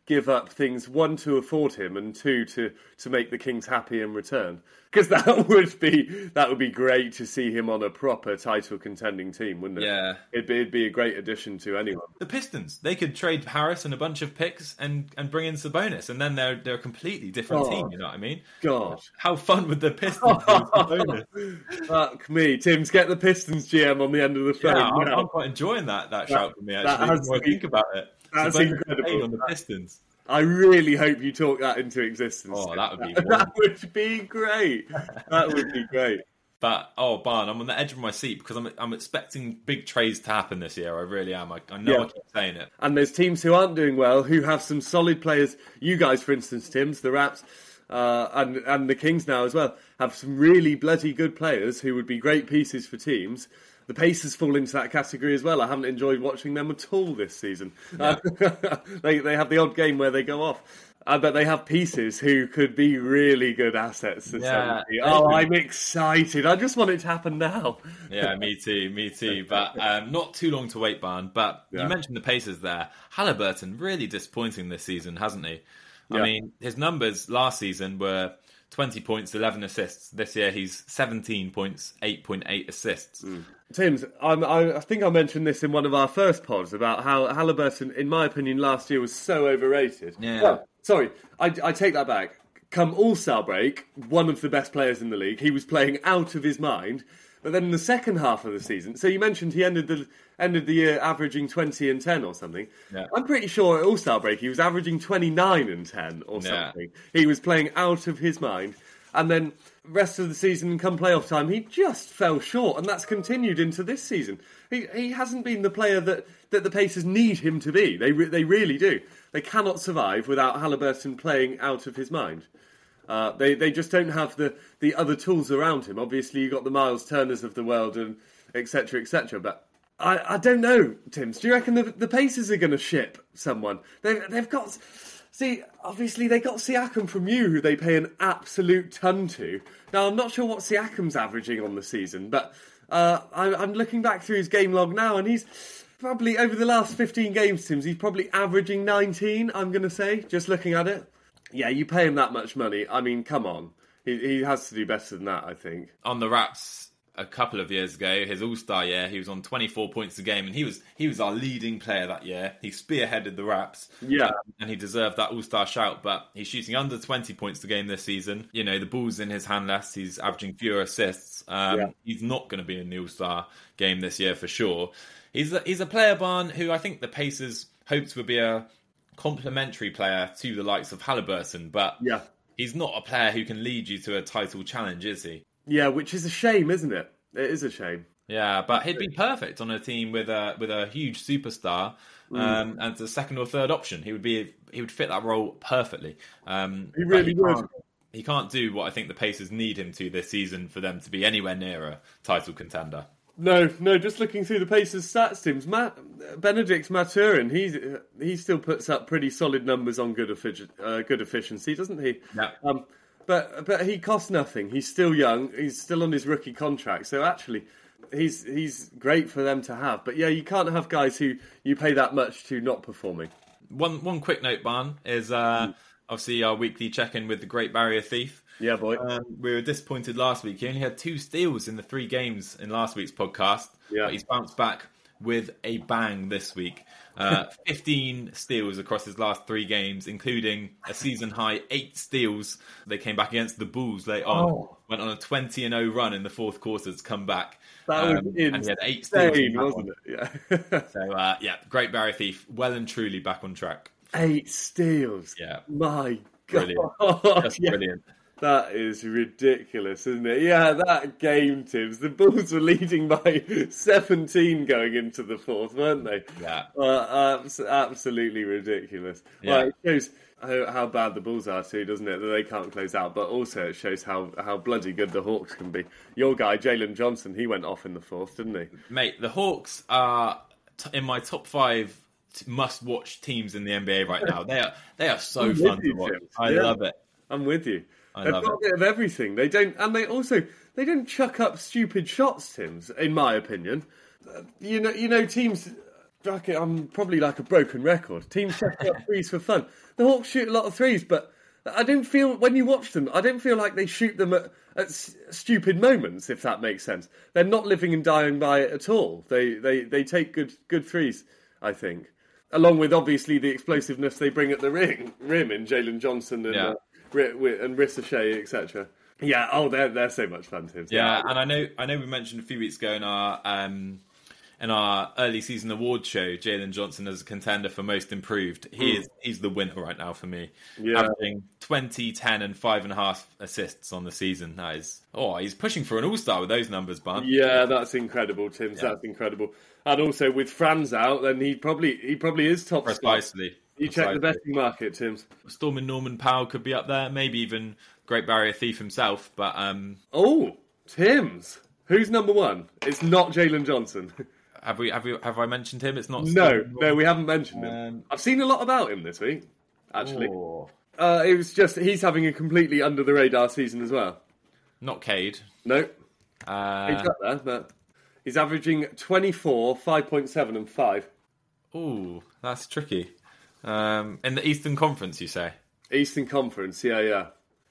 give up things, one, to afford him, and two, to make the Kings happy in return. Because that would be great to see him on a proper title contending team, wouldn't it? Yeah. It'd be a great addition to anyone. The Pistons, they could trade Harris and a bunch of picks and bring in Sabonis, and then they're a completely different team, you know what I mean? God. How fun would the Pistons be with Sabonis? Fuck me. Tim's, get the Pistons GM on the end of the phone. Yeah, I'm quite enjoying that shout from me, actually. The more I think about it. That's incredible. On the Pistons. I really hope you talk that into existence. Oh, that would be that would be great. That would be great. But, Barn, I'm on the edge of my seat because I'm expecting big trades to happen this year. I really am. I know I keep saying it. And there's teams who aren't doing well, who have some solid players. You guys, for instance, Tim's, the Raps, and the Kings now as well, have some really bloody good players who would be great pieces for teams. The Pacers fall into that category as well. I haven't enjoyed watching them at all this season. Yeah. They have the odd game where they go off. But they have pieces who could be really good assets. I'm excited. I just want it to happen now. Yeah, me too. But not too long to wait, Barn. But you mentioned the Pacers there. Halliburton, really disappointing this season, hasn't he? I mean, his numbers last season were 20 points, 11 assists. This year he's 17 points, 8.8 assists. Tims, I think I mentioned this in one of our first pods about how Halliburton, in my opinion, last year was so overrated. Yeah. Well, sorry, I take that back. Come All-Star break, one of the best players in the league. He was playing out of his mind. But then in the second half of the season, so you mentioned he ended the year averaging 20 and 10 or something. Yeah. I'm pretty sure at All-Star break he was averaging 29 and 10 or something. He was playing out of his mind. And then rest of the season, come playoff time, he just fell short, and that's continued into this season. He hasn't been the player that the Pacers need him to be. They really do. They cannot survive without Halliburton playing out of his mind. They just don't have the other tools around him. Obviously, you've got the Miles Turners of the world and et cetera, but I don't know, Tims. Do you reckon the Pacers are going to ship someone? They've got... See, obviously they got Siakam from you, who they pay an absolute ton to. Now, I'm not sure what Siakam's averaging on the season, but I'm looking back through his game log now, and he's probably, over the last 15 games, Tims, he's probably averaging 19, I'm going to say, just looking at it. Yeah, you pay him that much money. I mean, come on. He has to do better than that, I think. On the Raps, a couple of years ago, his All-Star year, he was on 24 points a game, and he was our leading player that year. He spearheaded the Raps, and he deserved that All-Star shout. But he's shooting under 20 points a game this season. You know, the ball's in his hand less. He's averaging fewer assists. He's not going to be in the All-Star game this year for sure. He's a player, Barn, who I think the Pacers hoped would be a complementary player to the likes of Halliburton, but he's not a player who can lead you to a title challenge, is he? Yeah, which is a shame, isn't it? It is a shame. Yeah, but he'd be perfect on a team with a huge superstar and a second or third option. He would fit that role perfectly. He really would. He can't do what I think the Pacers need him to this season for them to be anywhere near a title contender. No, just looking through the Pacers stats, Tims, Benedict Mathurin, he still puts up pretty solid numbers on good efficiency, doesn't he? Yeah. But he costs nothing. He's still young. He's still on his rookie contract. So actually, he's great for them to have. But yeah, you can't have guys who you pay that much to not performing. One quick note, Barn, is obviously our weekly check-in with the Great Barrier Thief. Yeah, boy. We were disappointed last week. He only had 2 steals in the 3 games in last week's podcast. Yeah. But he's bounced back with a bang this week. 15 steals across his last 3 games, including a season-high 8 steals. They came back against the Bulls late on. Went on a 20-0 run in the fourth quarter to come back. That was insane, and he had 8 steals, wasn't it? Yeah. So, Great Barrier Thief, well and truly back on track. 8 steals. Yeah. My God. Brilliant. Just brilliant. That is ridiculous, isn't it? Yeah, that game, Tims. The Bulls were leading by 17 going into the fourth, weren't they? Yeah. Absolutely ridiculous. Yeah. Well, it shows how bad the Bulls are too, doesn't it? That they can't close out. But also it shows how bloody good the Hawks can be. Your guy, Jalen Johnson, he went off in the fourth, didn't he? Mate, the Hawks are in my top 5 must-watch teams in the NBA right now. They are so fun to watch. I love it. I'm with you. They've got a bit of everything. They don't chuck up stupid shots, Tims, in my opinion. You know, teams I'm probably like a broken record. Teams set up threes for fun. The Hawks shoot a lot of threes, but I didn't feel, when you watch them, I don't feel like they shoot them at stupid moments, if that makes sense. They're not living and dying by it at all. They take good threes, I think. Along with, obviously, the explosiveness they bring at the rim in Jalen Johnson and Ricochet, etc. Yeah, they're so much fun, Tim. Yeah, and I know we mentioned a few weeks ago in our early season award show, Jalen Johnson as a contender for most improved. He's the winner right now for me. Yeah. Averaging 20, 10 and 5.5 assists on the season. That is, he's pushing for an all-star with those numbers, Barn. Yeah, that's incredible, Tim. Yeah. That's incredible. And also with Franz out, then he probably is top. Precisely. You check the betting market, Tim. Stormin Norman Powell could be up there, maybe even Great Barrier Thief himself, but Tim's. Who's number one? It's not Jalen Johnson. Have I mentioned him? It's not. No, we haven't mentioned him. I've seen a lot about him this week, actually. It was just he's having a completely under the radar season as well. Not Cade. No, he's got there, but he's averaging 24, 5.7, and 5. Ooh, that's tricky. In the Eastern Conference, you say? Eastern Conference, yeah.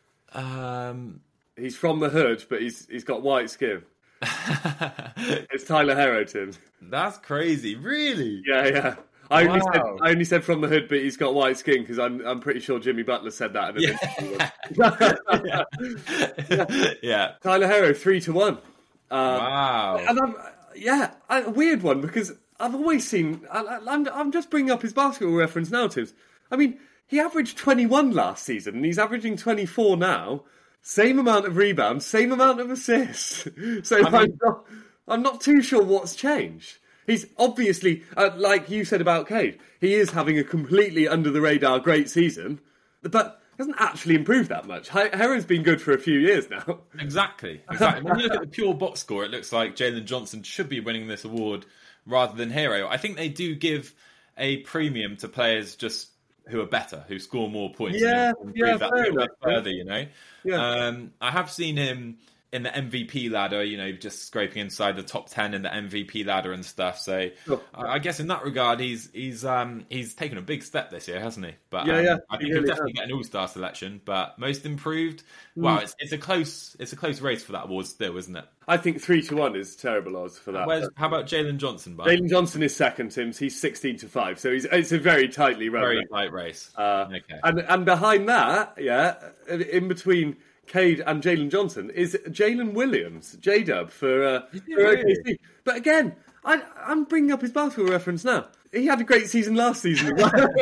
He's from the hood, but he's got white skin. It's Tyler Hero, Tim. That's crazy, really? Yeah. I only said from the hood, but he's got white skin because I'm pretty sure Jimmy Butler said that. Yeah. Tyler Hero 3-1. Wow. And a weird one because I've always seen. I'm just bringing up his basketball reference now, Tim. I mean, he averaged 21 last season, and he's averaging 24 now. Same amount of rebounds, same amount of assists. So I'm not too sure what's changed. He's obviously, like you said about Cade, he is having a completely under-the-radar great season, but hasn't actually improved that much. Heron's been good for a few years now. Exactly. When you look at the pure box score, it looks like Jalen Johnson should be winning this award rather than Hero. I think they do give a premium to players just who are better, who score more points. And improve that a little bit further, you know. Yeah. I have seen him in the MVP ladder, you know, just scraping inside the top 10 in the MVP ladder and stuff. So I guess in that regard, he's taken a big step this year, hasn't he? But I think he'll definitely get an all-star selection. But most improved, wow, it's a close race for that award still, isn't it? I think 3-1 is terrible odds for that. How about Jalen Johnson? Bud? Jalen Johnson is second, Tim. He's 16-5, so it's a very tightly run. Very tight race. Okay. And behind that, in between Cade and Jalen Johnson is Jalen Williams, J-Dub for OKC. But again, I'm bringing up his basketball reference now. He had a great season last season.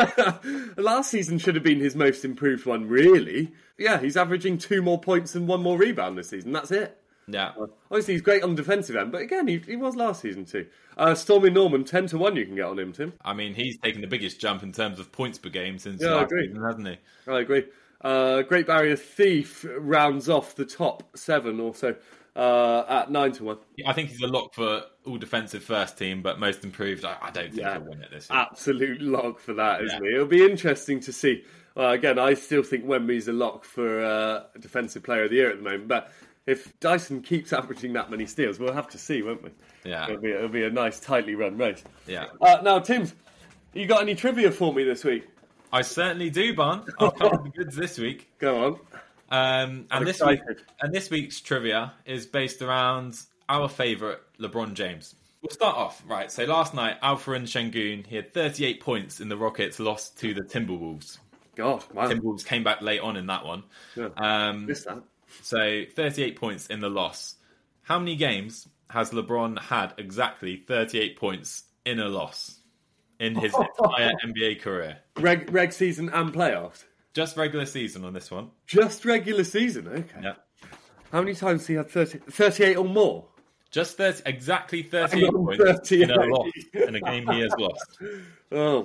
Last season should have been his most improved one, really. Yeah, he's averaging 2 more points and 1 more rebound this season. That's it. Yeah. Obviously, he's great on the defensive end, but again, he was last season too. Stormin Norman, 10-1 you can get on him, Tim. I mean, he's taken the biggest jump in terms of points per game since last season, hasn't he? I agree. Great Barrier Thief rounds off the top 7 or so at 9-1. I think he's a lock for all defensive first team, but most improved, I don't think he'll win it this year. Absolute lock for that, isn't he? It'll be interesting to see. Again, I still think Wemby's a lock for Defensive Player of the Year at the moment, but if Dyson keeps averaging that many steals, we'll have to see, won't we? Yeah. It'll be a nice, tightly run race. Yeah. Now, Tim, you got any trivia for me this week? I certainly do, Barn. I've covered the goods this week. Go on. And this week's trivia is based around our favourite LeBron James. We'll start off, right. So last night, Alperen Şengün, he had 38 points in the Rockets' loss to the Timberwolves. God, wow. Timberwolves came back late on in that one. Yeah. Missed that. So 38 points in the loss. How many games has LeBron had exactly 38 points in a loss in his entire NBA career? Reg season and playoffs? Just regular season on this one. Just regular season, okay. Yeah. How many times has he had 38 or more? Just exactly 38 points 38. In a loss, in a game he has lost. Oh,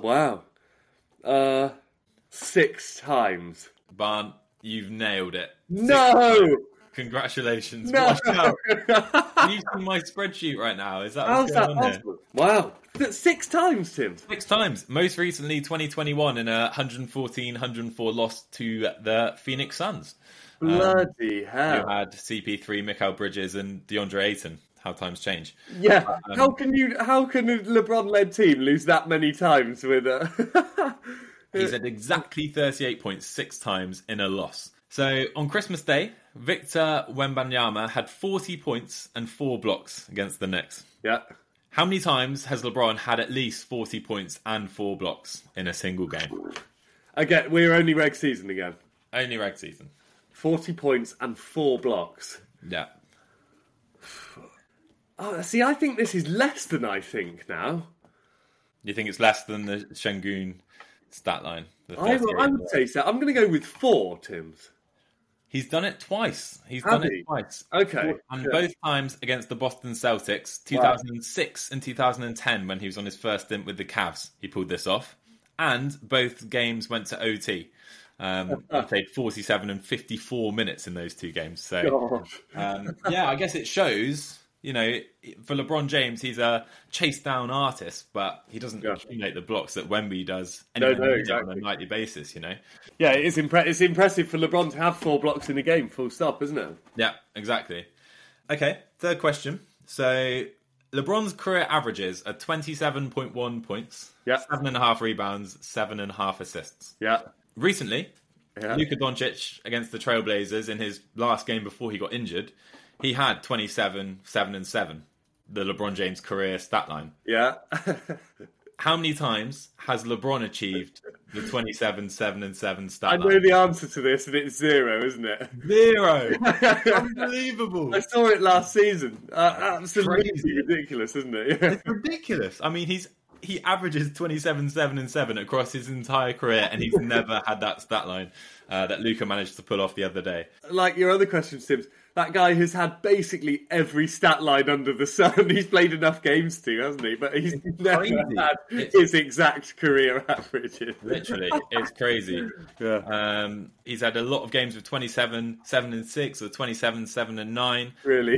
wow. 6 times. Barn, you've nailed it. No! Congratulations. No! Are you seeing my spreadsheet right now? Is that what's going on here? Wow. 6 times, Tim. 6 times. Most recently, 2021, in a 114-104 loss to the Phoenix Suns. Bloody hell. You had CP3, Mikal Bridges, and DeAndre Ayton. how times change. Yeah, how can a LeBron-led team lose that many times with a... He's had exactly 38.6 times in a loss. So on Christmas Day, Victor Wembanyama had 40 points and 4 blocks against the Knicks. Yeah. How many times has LeBron had at least 40 points and 4 blocks in a single game? Again, we're only reg season again. Only reg season. 40 points and 4 blocks. Yeah. Oh, see, I think this is less than I think now. You think it's less than the Şengün stat line? I would say so. I'm going to go with 4, Tims. He's done it twice. Okay. And both times against the Boston Celtics, 2006 and 2010, when he was on his first stint with the Cavs. He pulled this off. And both games went to OT. He played 47 and 54 minutes in those 2 games. So, I guess it shows, for LeBron James, he's a chase down artist, but he doesn't accumulate the blocks that Wemby does exactly. On a nightly basis, Yeah, it's impressive for LeBron to have 4 blocks in a game, full stop, isn't it? Yeah, exactly. Okay, third question. So, LeBron's career averages are 27.1 points, 7.5 rebounds, 7.5 assists. Yeah. Recently, Luka Doncic against the Trailblazers in his last game before he got injured, he had 27, 7 and 7, the LeBron James career stat line. Yeah. How many times has LeBron achieved the 27, 7 and 7 stat line? I know the answer to this, and it's 0, isn't it? 0! Unbelievable! I saw it last season. Absolutely ridiculous, isn't it? It's ridiculous. I mean, he averages 27, 7 and 7 across his entire career, and he's never had that stat line that Luka managed to pull off the other day. Like your other question, Sims, that guy has had basically every stat line under the sun. He's played enough games to, hasn't he? But he's never had his exact career averages. Literally, it's crazy. Yeah. He's had a lot of games with 27, 7 and 6, or 27, 7 and 9. Really?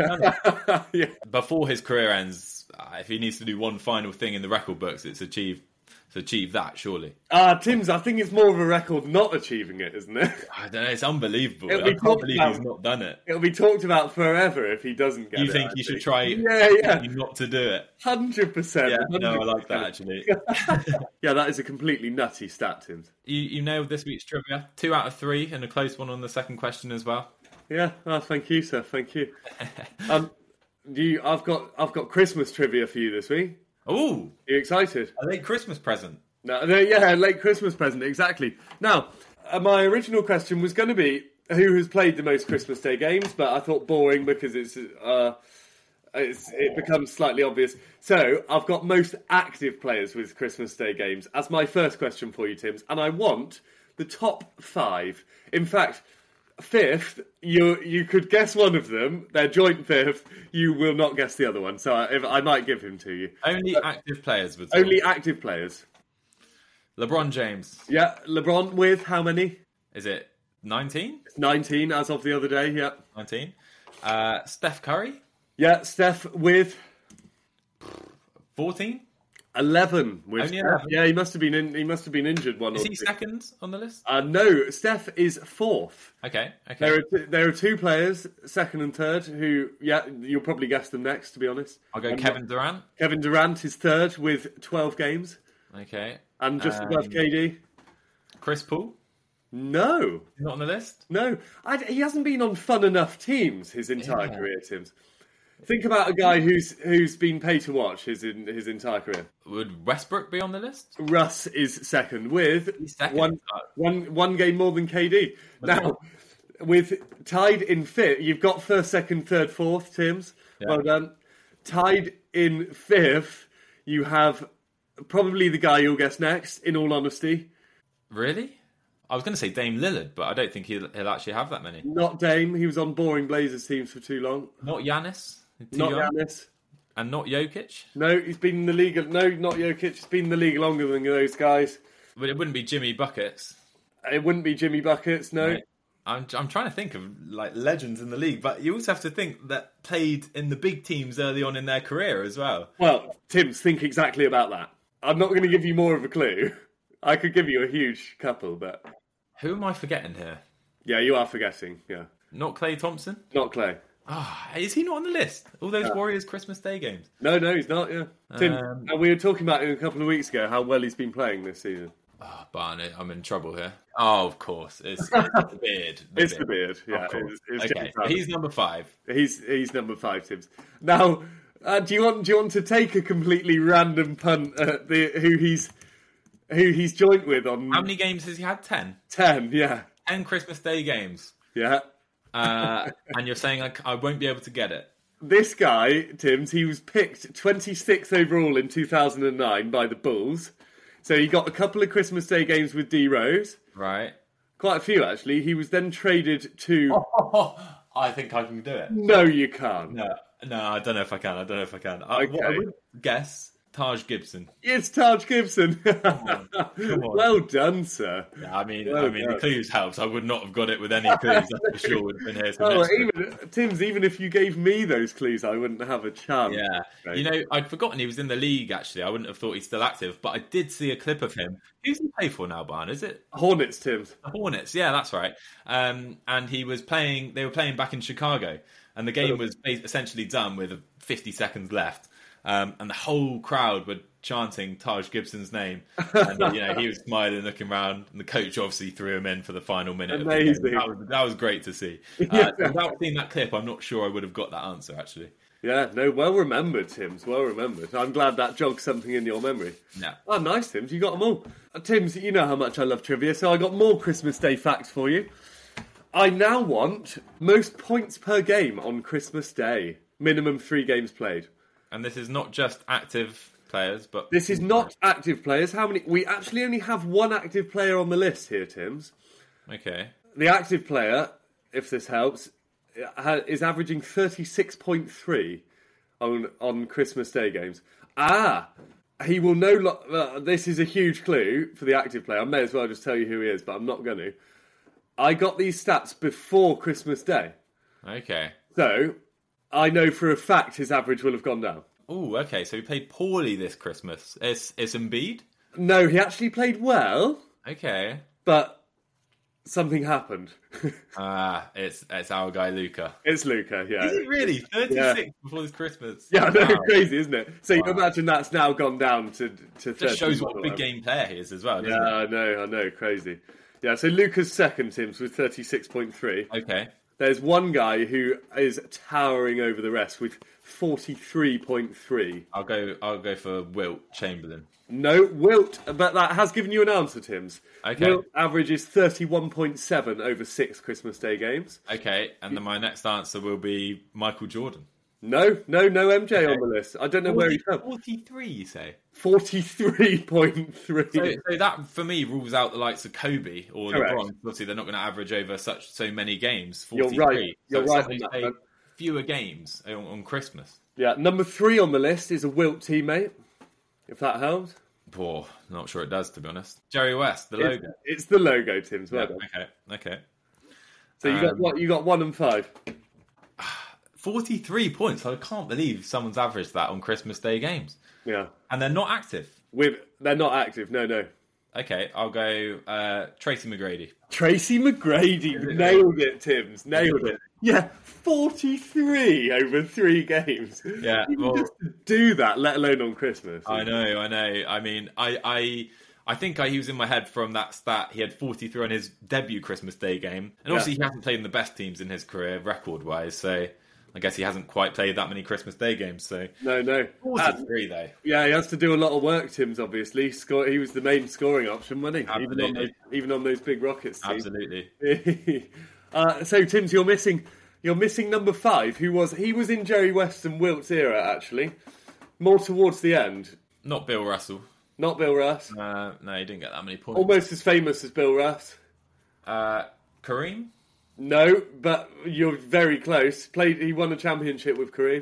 Yeah. Before his career ends, if he needs to do one final thing in the record books, it's achieve that, surely. Tims, I think it's more of a record not achieving it, isn't it? I don't know, it's unbelievable. I can't believe he's not done it. It'll be talked about forever if he doesn't get it. You think he should try not to do it? 100%. Yeah, no, I like that, actually. Yeah, that is a completely nutty stat, Tims. You nailed this week's trivia. 2 out of 3, and a close one on the second question as well. Yeah, thank you, sir. Thank you. I've got Christmas trivia for you this week. Ooh! Are you excited? A late Christmas present. No, yeah, a late Christmas present, exactly. Now, my original question was going to be who has played the most Christmas Day games, but I thought boring because it becomes slightly obvious. So, I've got most active players with Christmas Day games as my first question for you, Tims, and I want the top 5. In fact, 5th, you could guess one of them. They're joint 5th. You will not guess the other one. So I might give him to you. Only active players. Only active players. LeBron James. Yeah, LeBron with how many? Is it 19? 19 as of the other day, yeah. 19. Steph Curry. Yeah, Steph with 14. 11 with Only 11? Yeah, he must have been injured one. Is he second on the list? No, Steph is 4th. Okay. There are 2 players, second and third, who you'll probably guess them next. To be honest, I'll go Kevin Durant. Kevin Durant is 3rd with 12 games. Okay, and just above KD. Chris Paul. No, not on the list. No, he hasn't been on fun enough teams his entire career, Tims. Think about a guy who's been paid to watch his entire career. Would Westbrook be on the list? Russ is second with one game more than KD. Now, with tied in 5th, you've got 1st, 2nd, 3rd, 4th, Tims. Yeah. Well done. Tied in 5th, you have probably the guy you'll guess next, in all honesty. Really? I was going to say Dame Lillard, but I don't think he'll actually have that many. Not Dame. He was on boring Blazers teams for too long. Not Giannis. Giannis. And not Jokic? No, he's been in the league. No, not Jokic. He's been in the league longer than those guys. But it wouldn't be Jimmy Buckets. It wouldn't be Jimmy Buckets, no. Right. I'm trying to think of legends in the league, but you also have to think that played in the big teams early on in their career as well. Well, Tims, think exactly about that. I'm not going to give you more of a clue. I could give you a huge couple, but... Who am I forgetting here? Yeah, you are forgetting, yeah. Not Klay Thompson? Not Klay. Is he not on the list? All those Warriors Christmas Day games. No, he's not. Yeah, Tim. And we were talking about it a couple of weeks ago how well he's been playing this season. Barney, I'm in trouble here. Oh, of course, it's the beard. It's the beard. Yeah. It's okay, he's number 5. He's number 5, Tibbs. Now, do you want to take a completely random punt at who he's joined with on? How many games has he had? 10. 10. Yeah. 10 Christmas Day games. Yeah. And you're saying I won't be able to get it? This guy, Tims, he was picked 26th overall in 2009 by the Bulls. So he got a couple of Christmas Day games with D Rose. Right. Quite a few, actually. He was then traded to... I think I can do it. No, you can't. No, I don't know if I can. Okay. I would guess Taj Gibson. It's Taj Gibson. Come on. Well done, sir. Yeah, I mean, the clues helps. I would not have got it with any clues. That's for sure. Would have been here. Even if you gave me those clues, I wouldn't have a chance. Yeah, right. I'd forgotten he was in the league. Actually, I wouldn't have thought he's still active, but I did see a clip of him. Who's he play for now, Barn? Is it Hornets, Tims? The Hornets. Yeah, that's right. And he was playing. They were playing back in Chicago, and the game was essentially done with 50 seconds left. And the whole crowd were chanting Taj Gibson's name. And, he was smiling, looking around, and the coach obviously threw him in for the final minute. Amazing. That was great to see. Without seeing that clip, I'm not sure I would have got that answer, actually. Yeah, no, well remembered, Tims, well remembered. I'm glad that jogged something in your memory. Yeah. Oh, nice, Tims, you got them all. Tims, you know how much I love trivia, so I got more Christmas Day facts for you. I now want most points per game on Christmas Day. Minimum 3 games played. And this is not just active players, but... This is not active players. How many? We actually only have one active player on the list here, Tims. Okay. The active player, if this helps, is averaging 36.3 on Christmas Day games. He will this is a huge clue for the active player. I may as well just tell you who he is, but I'm not going to. I got these stats before Christmas Day. Okay. So... I know for a fact his average will have gone down. Oh, okay. So he played poorly this Christmas. It's Embiid? No, he actually played well. Okay. But something happened. It's our guy Luka. It's Luka, yeah. Is it really? 36 before this Christmas? Yeah, wow. Crazy, isn't it? So you imagine that's now gone down to 30. Just shows what a big game player he is as well, doesn't it? I know, crazy. Yeah, so Luka's second, Tims, with 36.3. Okay. There's one guy who is towering over the rest with 43.3. I'll go for Wilt Chamberlain. No, Wilt, but that has given you an answer, Tims. Okay. Wilt averages 31.7 over 6 Christmas Day games. Okay, and then my next answer will be Michael Jordan. No MJ on the list. I don't know where he's from. 43, you say? 43.3. So that, for me, rules out the likes of Kobe or Correct. LeBron. Obviously, they're not going to average over so many games. 43. You're right. You're right. They play fewer games on Christmas. Yeah, number 3 on the list is a Wilt teammate, if that helps. Not sure it does, to be honest. Jerry West, the logo. It's the logo, Tim. Well done. Okay. So you got what? You got 1 and 5. 43 points. I can't believe someone's averaged that on Christmas Day games. Yeah. And they're not active. They're not active, no. Okay, I'll go Tracy McGrady. Tracy McGrady. Nailed it, Tims. Nailed it. Yeah, 43 over 3 games. Yeah. You just do that, let alone on Christmas. I know. I mean, I think he was in my head from that stat. He had 43 on his debut Christmas Day game. And obviously he hasn't played in the best teams in his career, record-wise, so... I guess he hasn't quite played that many Christmas Day games, so... No. 43, though. Yeah, he has to do a lot of work, Tims, obviously. He was the main scoring option, wasn't he? Absolutely. Even on those big Rockets teams. Absolutely. So, Tims, you're missing number 5, he was in Jerry West and Wilt's era, actually. More towards the end. Not Bill Russell. Not Bill Russ. No, he didn't get that many points. Almost as famous as Bill Russ. Kareem? No, but you're very close. He won a championship with Kareem.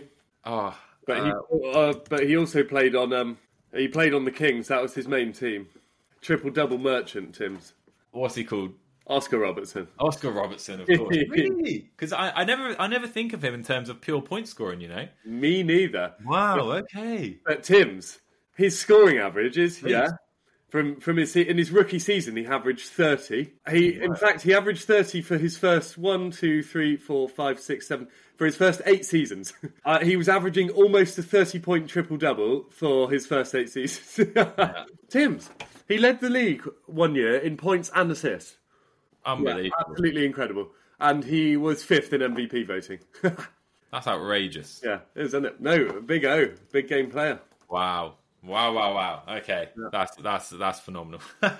But he also played on the Kings. That was his main team. Triple-double merchant, Tims. What's he called? Oscar Robertson. Oscar Robertson, of course. Really? Because I never think of him in terms of pure point scoring, you know? Me neither. Wow, okay. But Tims, his scoring average is, From his rookie season, he averaged 30. In fact, he averaged 30 for his first 1, 2, 3, 4, 5, 6, 7. For his first 8 seasons, he was averaging almost a 30-point triple-double for his first 8 seasons. Tim's, he led the league one year in points and assists. Unbelievable. Yeah, absolutely incredible. And he was 5th in MVP voting. That's outrageous. Yeah, isn't it? No, big O, big game player. Wow. Okay, yeah. That's phenomenal.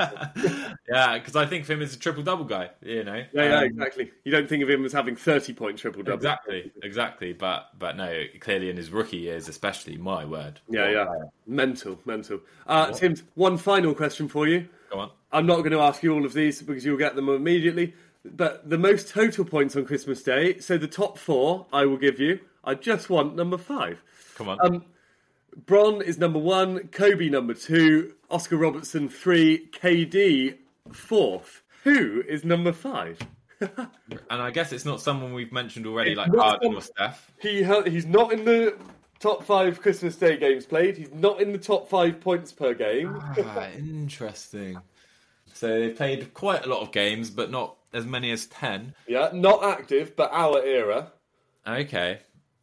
Yeah, because I think of him as a triple-double guy, you know. Yeah, exactly. You don't think of him as having 30-point triple-double. Exactly. But no, clearly in his rookie years, especially, my word. Yeah. Mental. Tim, one final question for you. Go on. I'm not going to ask you all of these because you'll get them immediately. But the most total points on Christmas Day, so the top 4 I will give you. I just want number 5. Come on. Bron is number 1, Kobe number 2, Oscar Robertson 3, KD 4th. Who is number 5? And I guess it's not someone we've mentioned already, like Harden or Steph. He's not in the top 5 Christmas Day games played. He's not in the top 5 points per game. Interesting. So they've played quite a lot of games, but not as many as 10. Yeah, not active, but our era. Okay.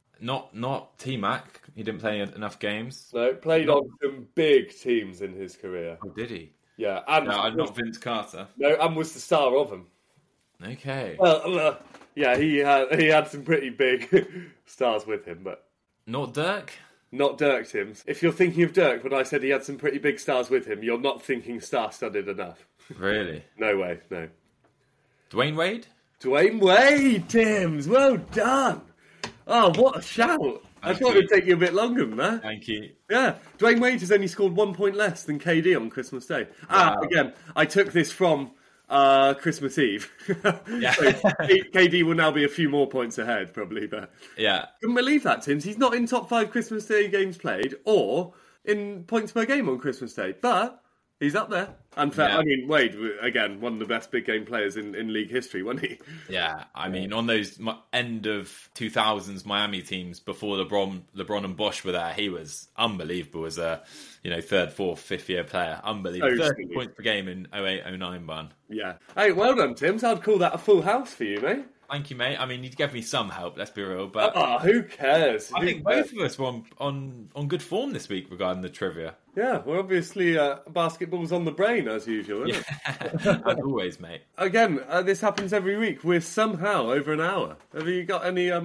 Not T-Mac. He didn't play enough games. No, played on some big teams in his career. Oh, did he? Yeah. And not Vince Carter. No, and was the star of them. Okay. Well, yeah, he had some pretty big stars with him, but... Not Dirk? Not Dirk, Tim. If you're thinking of Dirk, but I said he had some pretty big stars with him, you're not thinking star-studded enough. Really? No way, no. Dwayne Wade? Dwayne Wade, Tims! Well done! Oh, what a shout! I thought it would take you a bit longer than that. Thank you. Yeah, Dwayne Wade has only scored 1 point less than KD on Christmas Day. Wow. Again, I took this from Christmas Eve. Yeah. So KD will now be a few more points ahead, probably. But yeah, couldn't believe that, Tim. He's not in top 5 Christmas Day games played or in points per game on Christmas Day, but he's up there. And I mean, Wade, again, one of the best big game players in league history, wasn't he? Yeah, I mean, on those end of 2000s Miami teams before LeBron and Bosh were there, he was unbelievable as a 3rd, 4th, 5th year player. Unbelievable. 30 points per game in 08-09 Bun. Yeah. Hey, well done, Tim. I'd call that a full house for you, mate. Thank you, mate. I mean, you gave me some help, let's be real. But who cares? I think both of us were on good form this week regarding the trivia. Yeah, well, obviously, basketball's on the brain, as usual, isn't it? As always, mate. Again, this happens every week. We're somehow over an hour. Have you got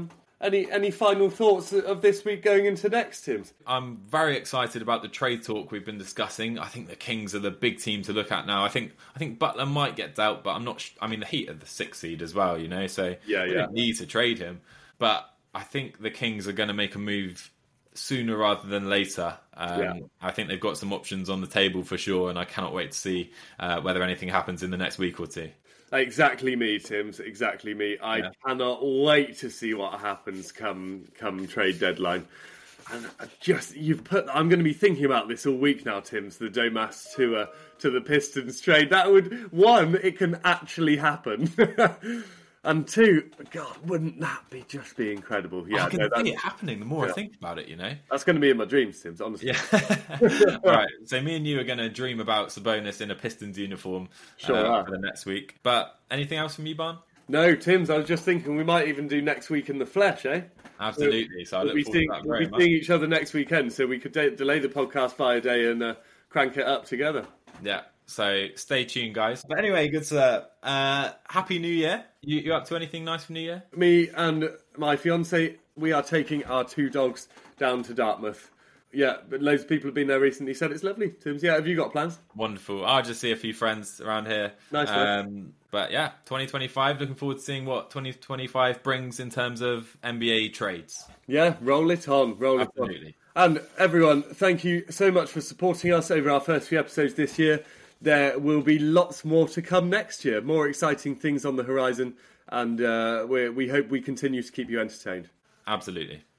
any final thoughts of this week going into next, Tim? I'm very excited about the trade talk we've been discussing. I think the Kings are the big team to look at now. I think Butler might get dealt, but I'm not. I mean, the Heat are the 6th seed as well, so we don't need to trade him. But I think the Kings are going to make a move sooner rather than later. I think they've got some options on the table for sure, and I cannot wait to see whether anything happens in the next week or two. Exactly me, Tims. Exactly me. I cannot wait to see what happens come trade deadline. And I'm going to be thinking about this all week now, Tims. The Domas to the Pistons trade. That would, 1, it can actually happen. And 2, God, wouldn't that just be incredible? Yeah, I can see it happening the more I think about it, That's going to be in my dreams, Tims, honestly. Yeah. All right, so me and you are going to dream about Sabonis in a Pistons uniform for the next week. But anything else from you, Barn? No, Tims, I was just thinking we might even do next week in the flesh, eh? Absolutely, so I look forward to that very much. We'll be seeing each other next weekend, so we could delay the podcast by a day and crank it up together. Yeah. So stay tuned, guys. But anyway, good sir. Happy New Year. You up to anything nice for New Year? Me and my fiance, we are taking our 2 dogs down to Dartmouth. Yeah, but loads of people have been there recently. Said it's lovely. Tims, have you got plans? Wonderful. I'll just see a few friends around here. Nice one. But 2025. Looking forward to seeing what 2025 brings in terms of NBA trades. Yeah, roll it on. Absolutely. And everyone, thank you so much for supporting us over our first few episodes this year. There will be lots more to come next year. More exciting things on the horizon. And we hope we continue to keep you entertained. Absolutely.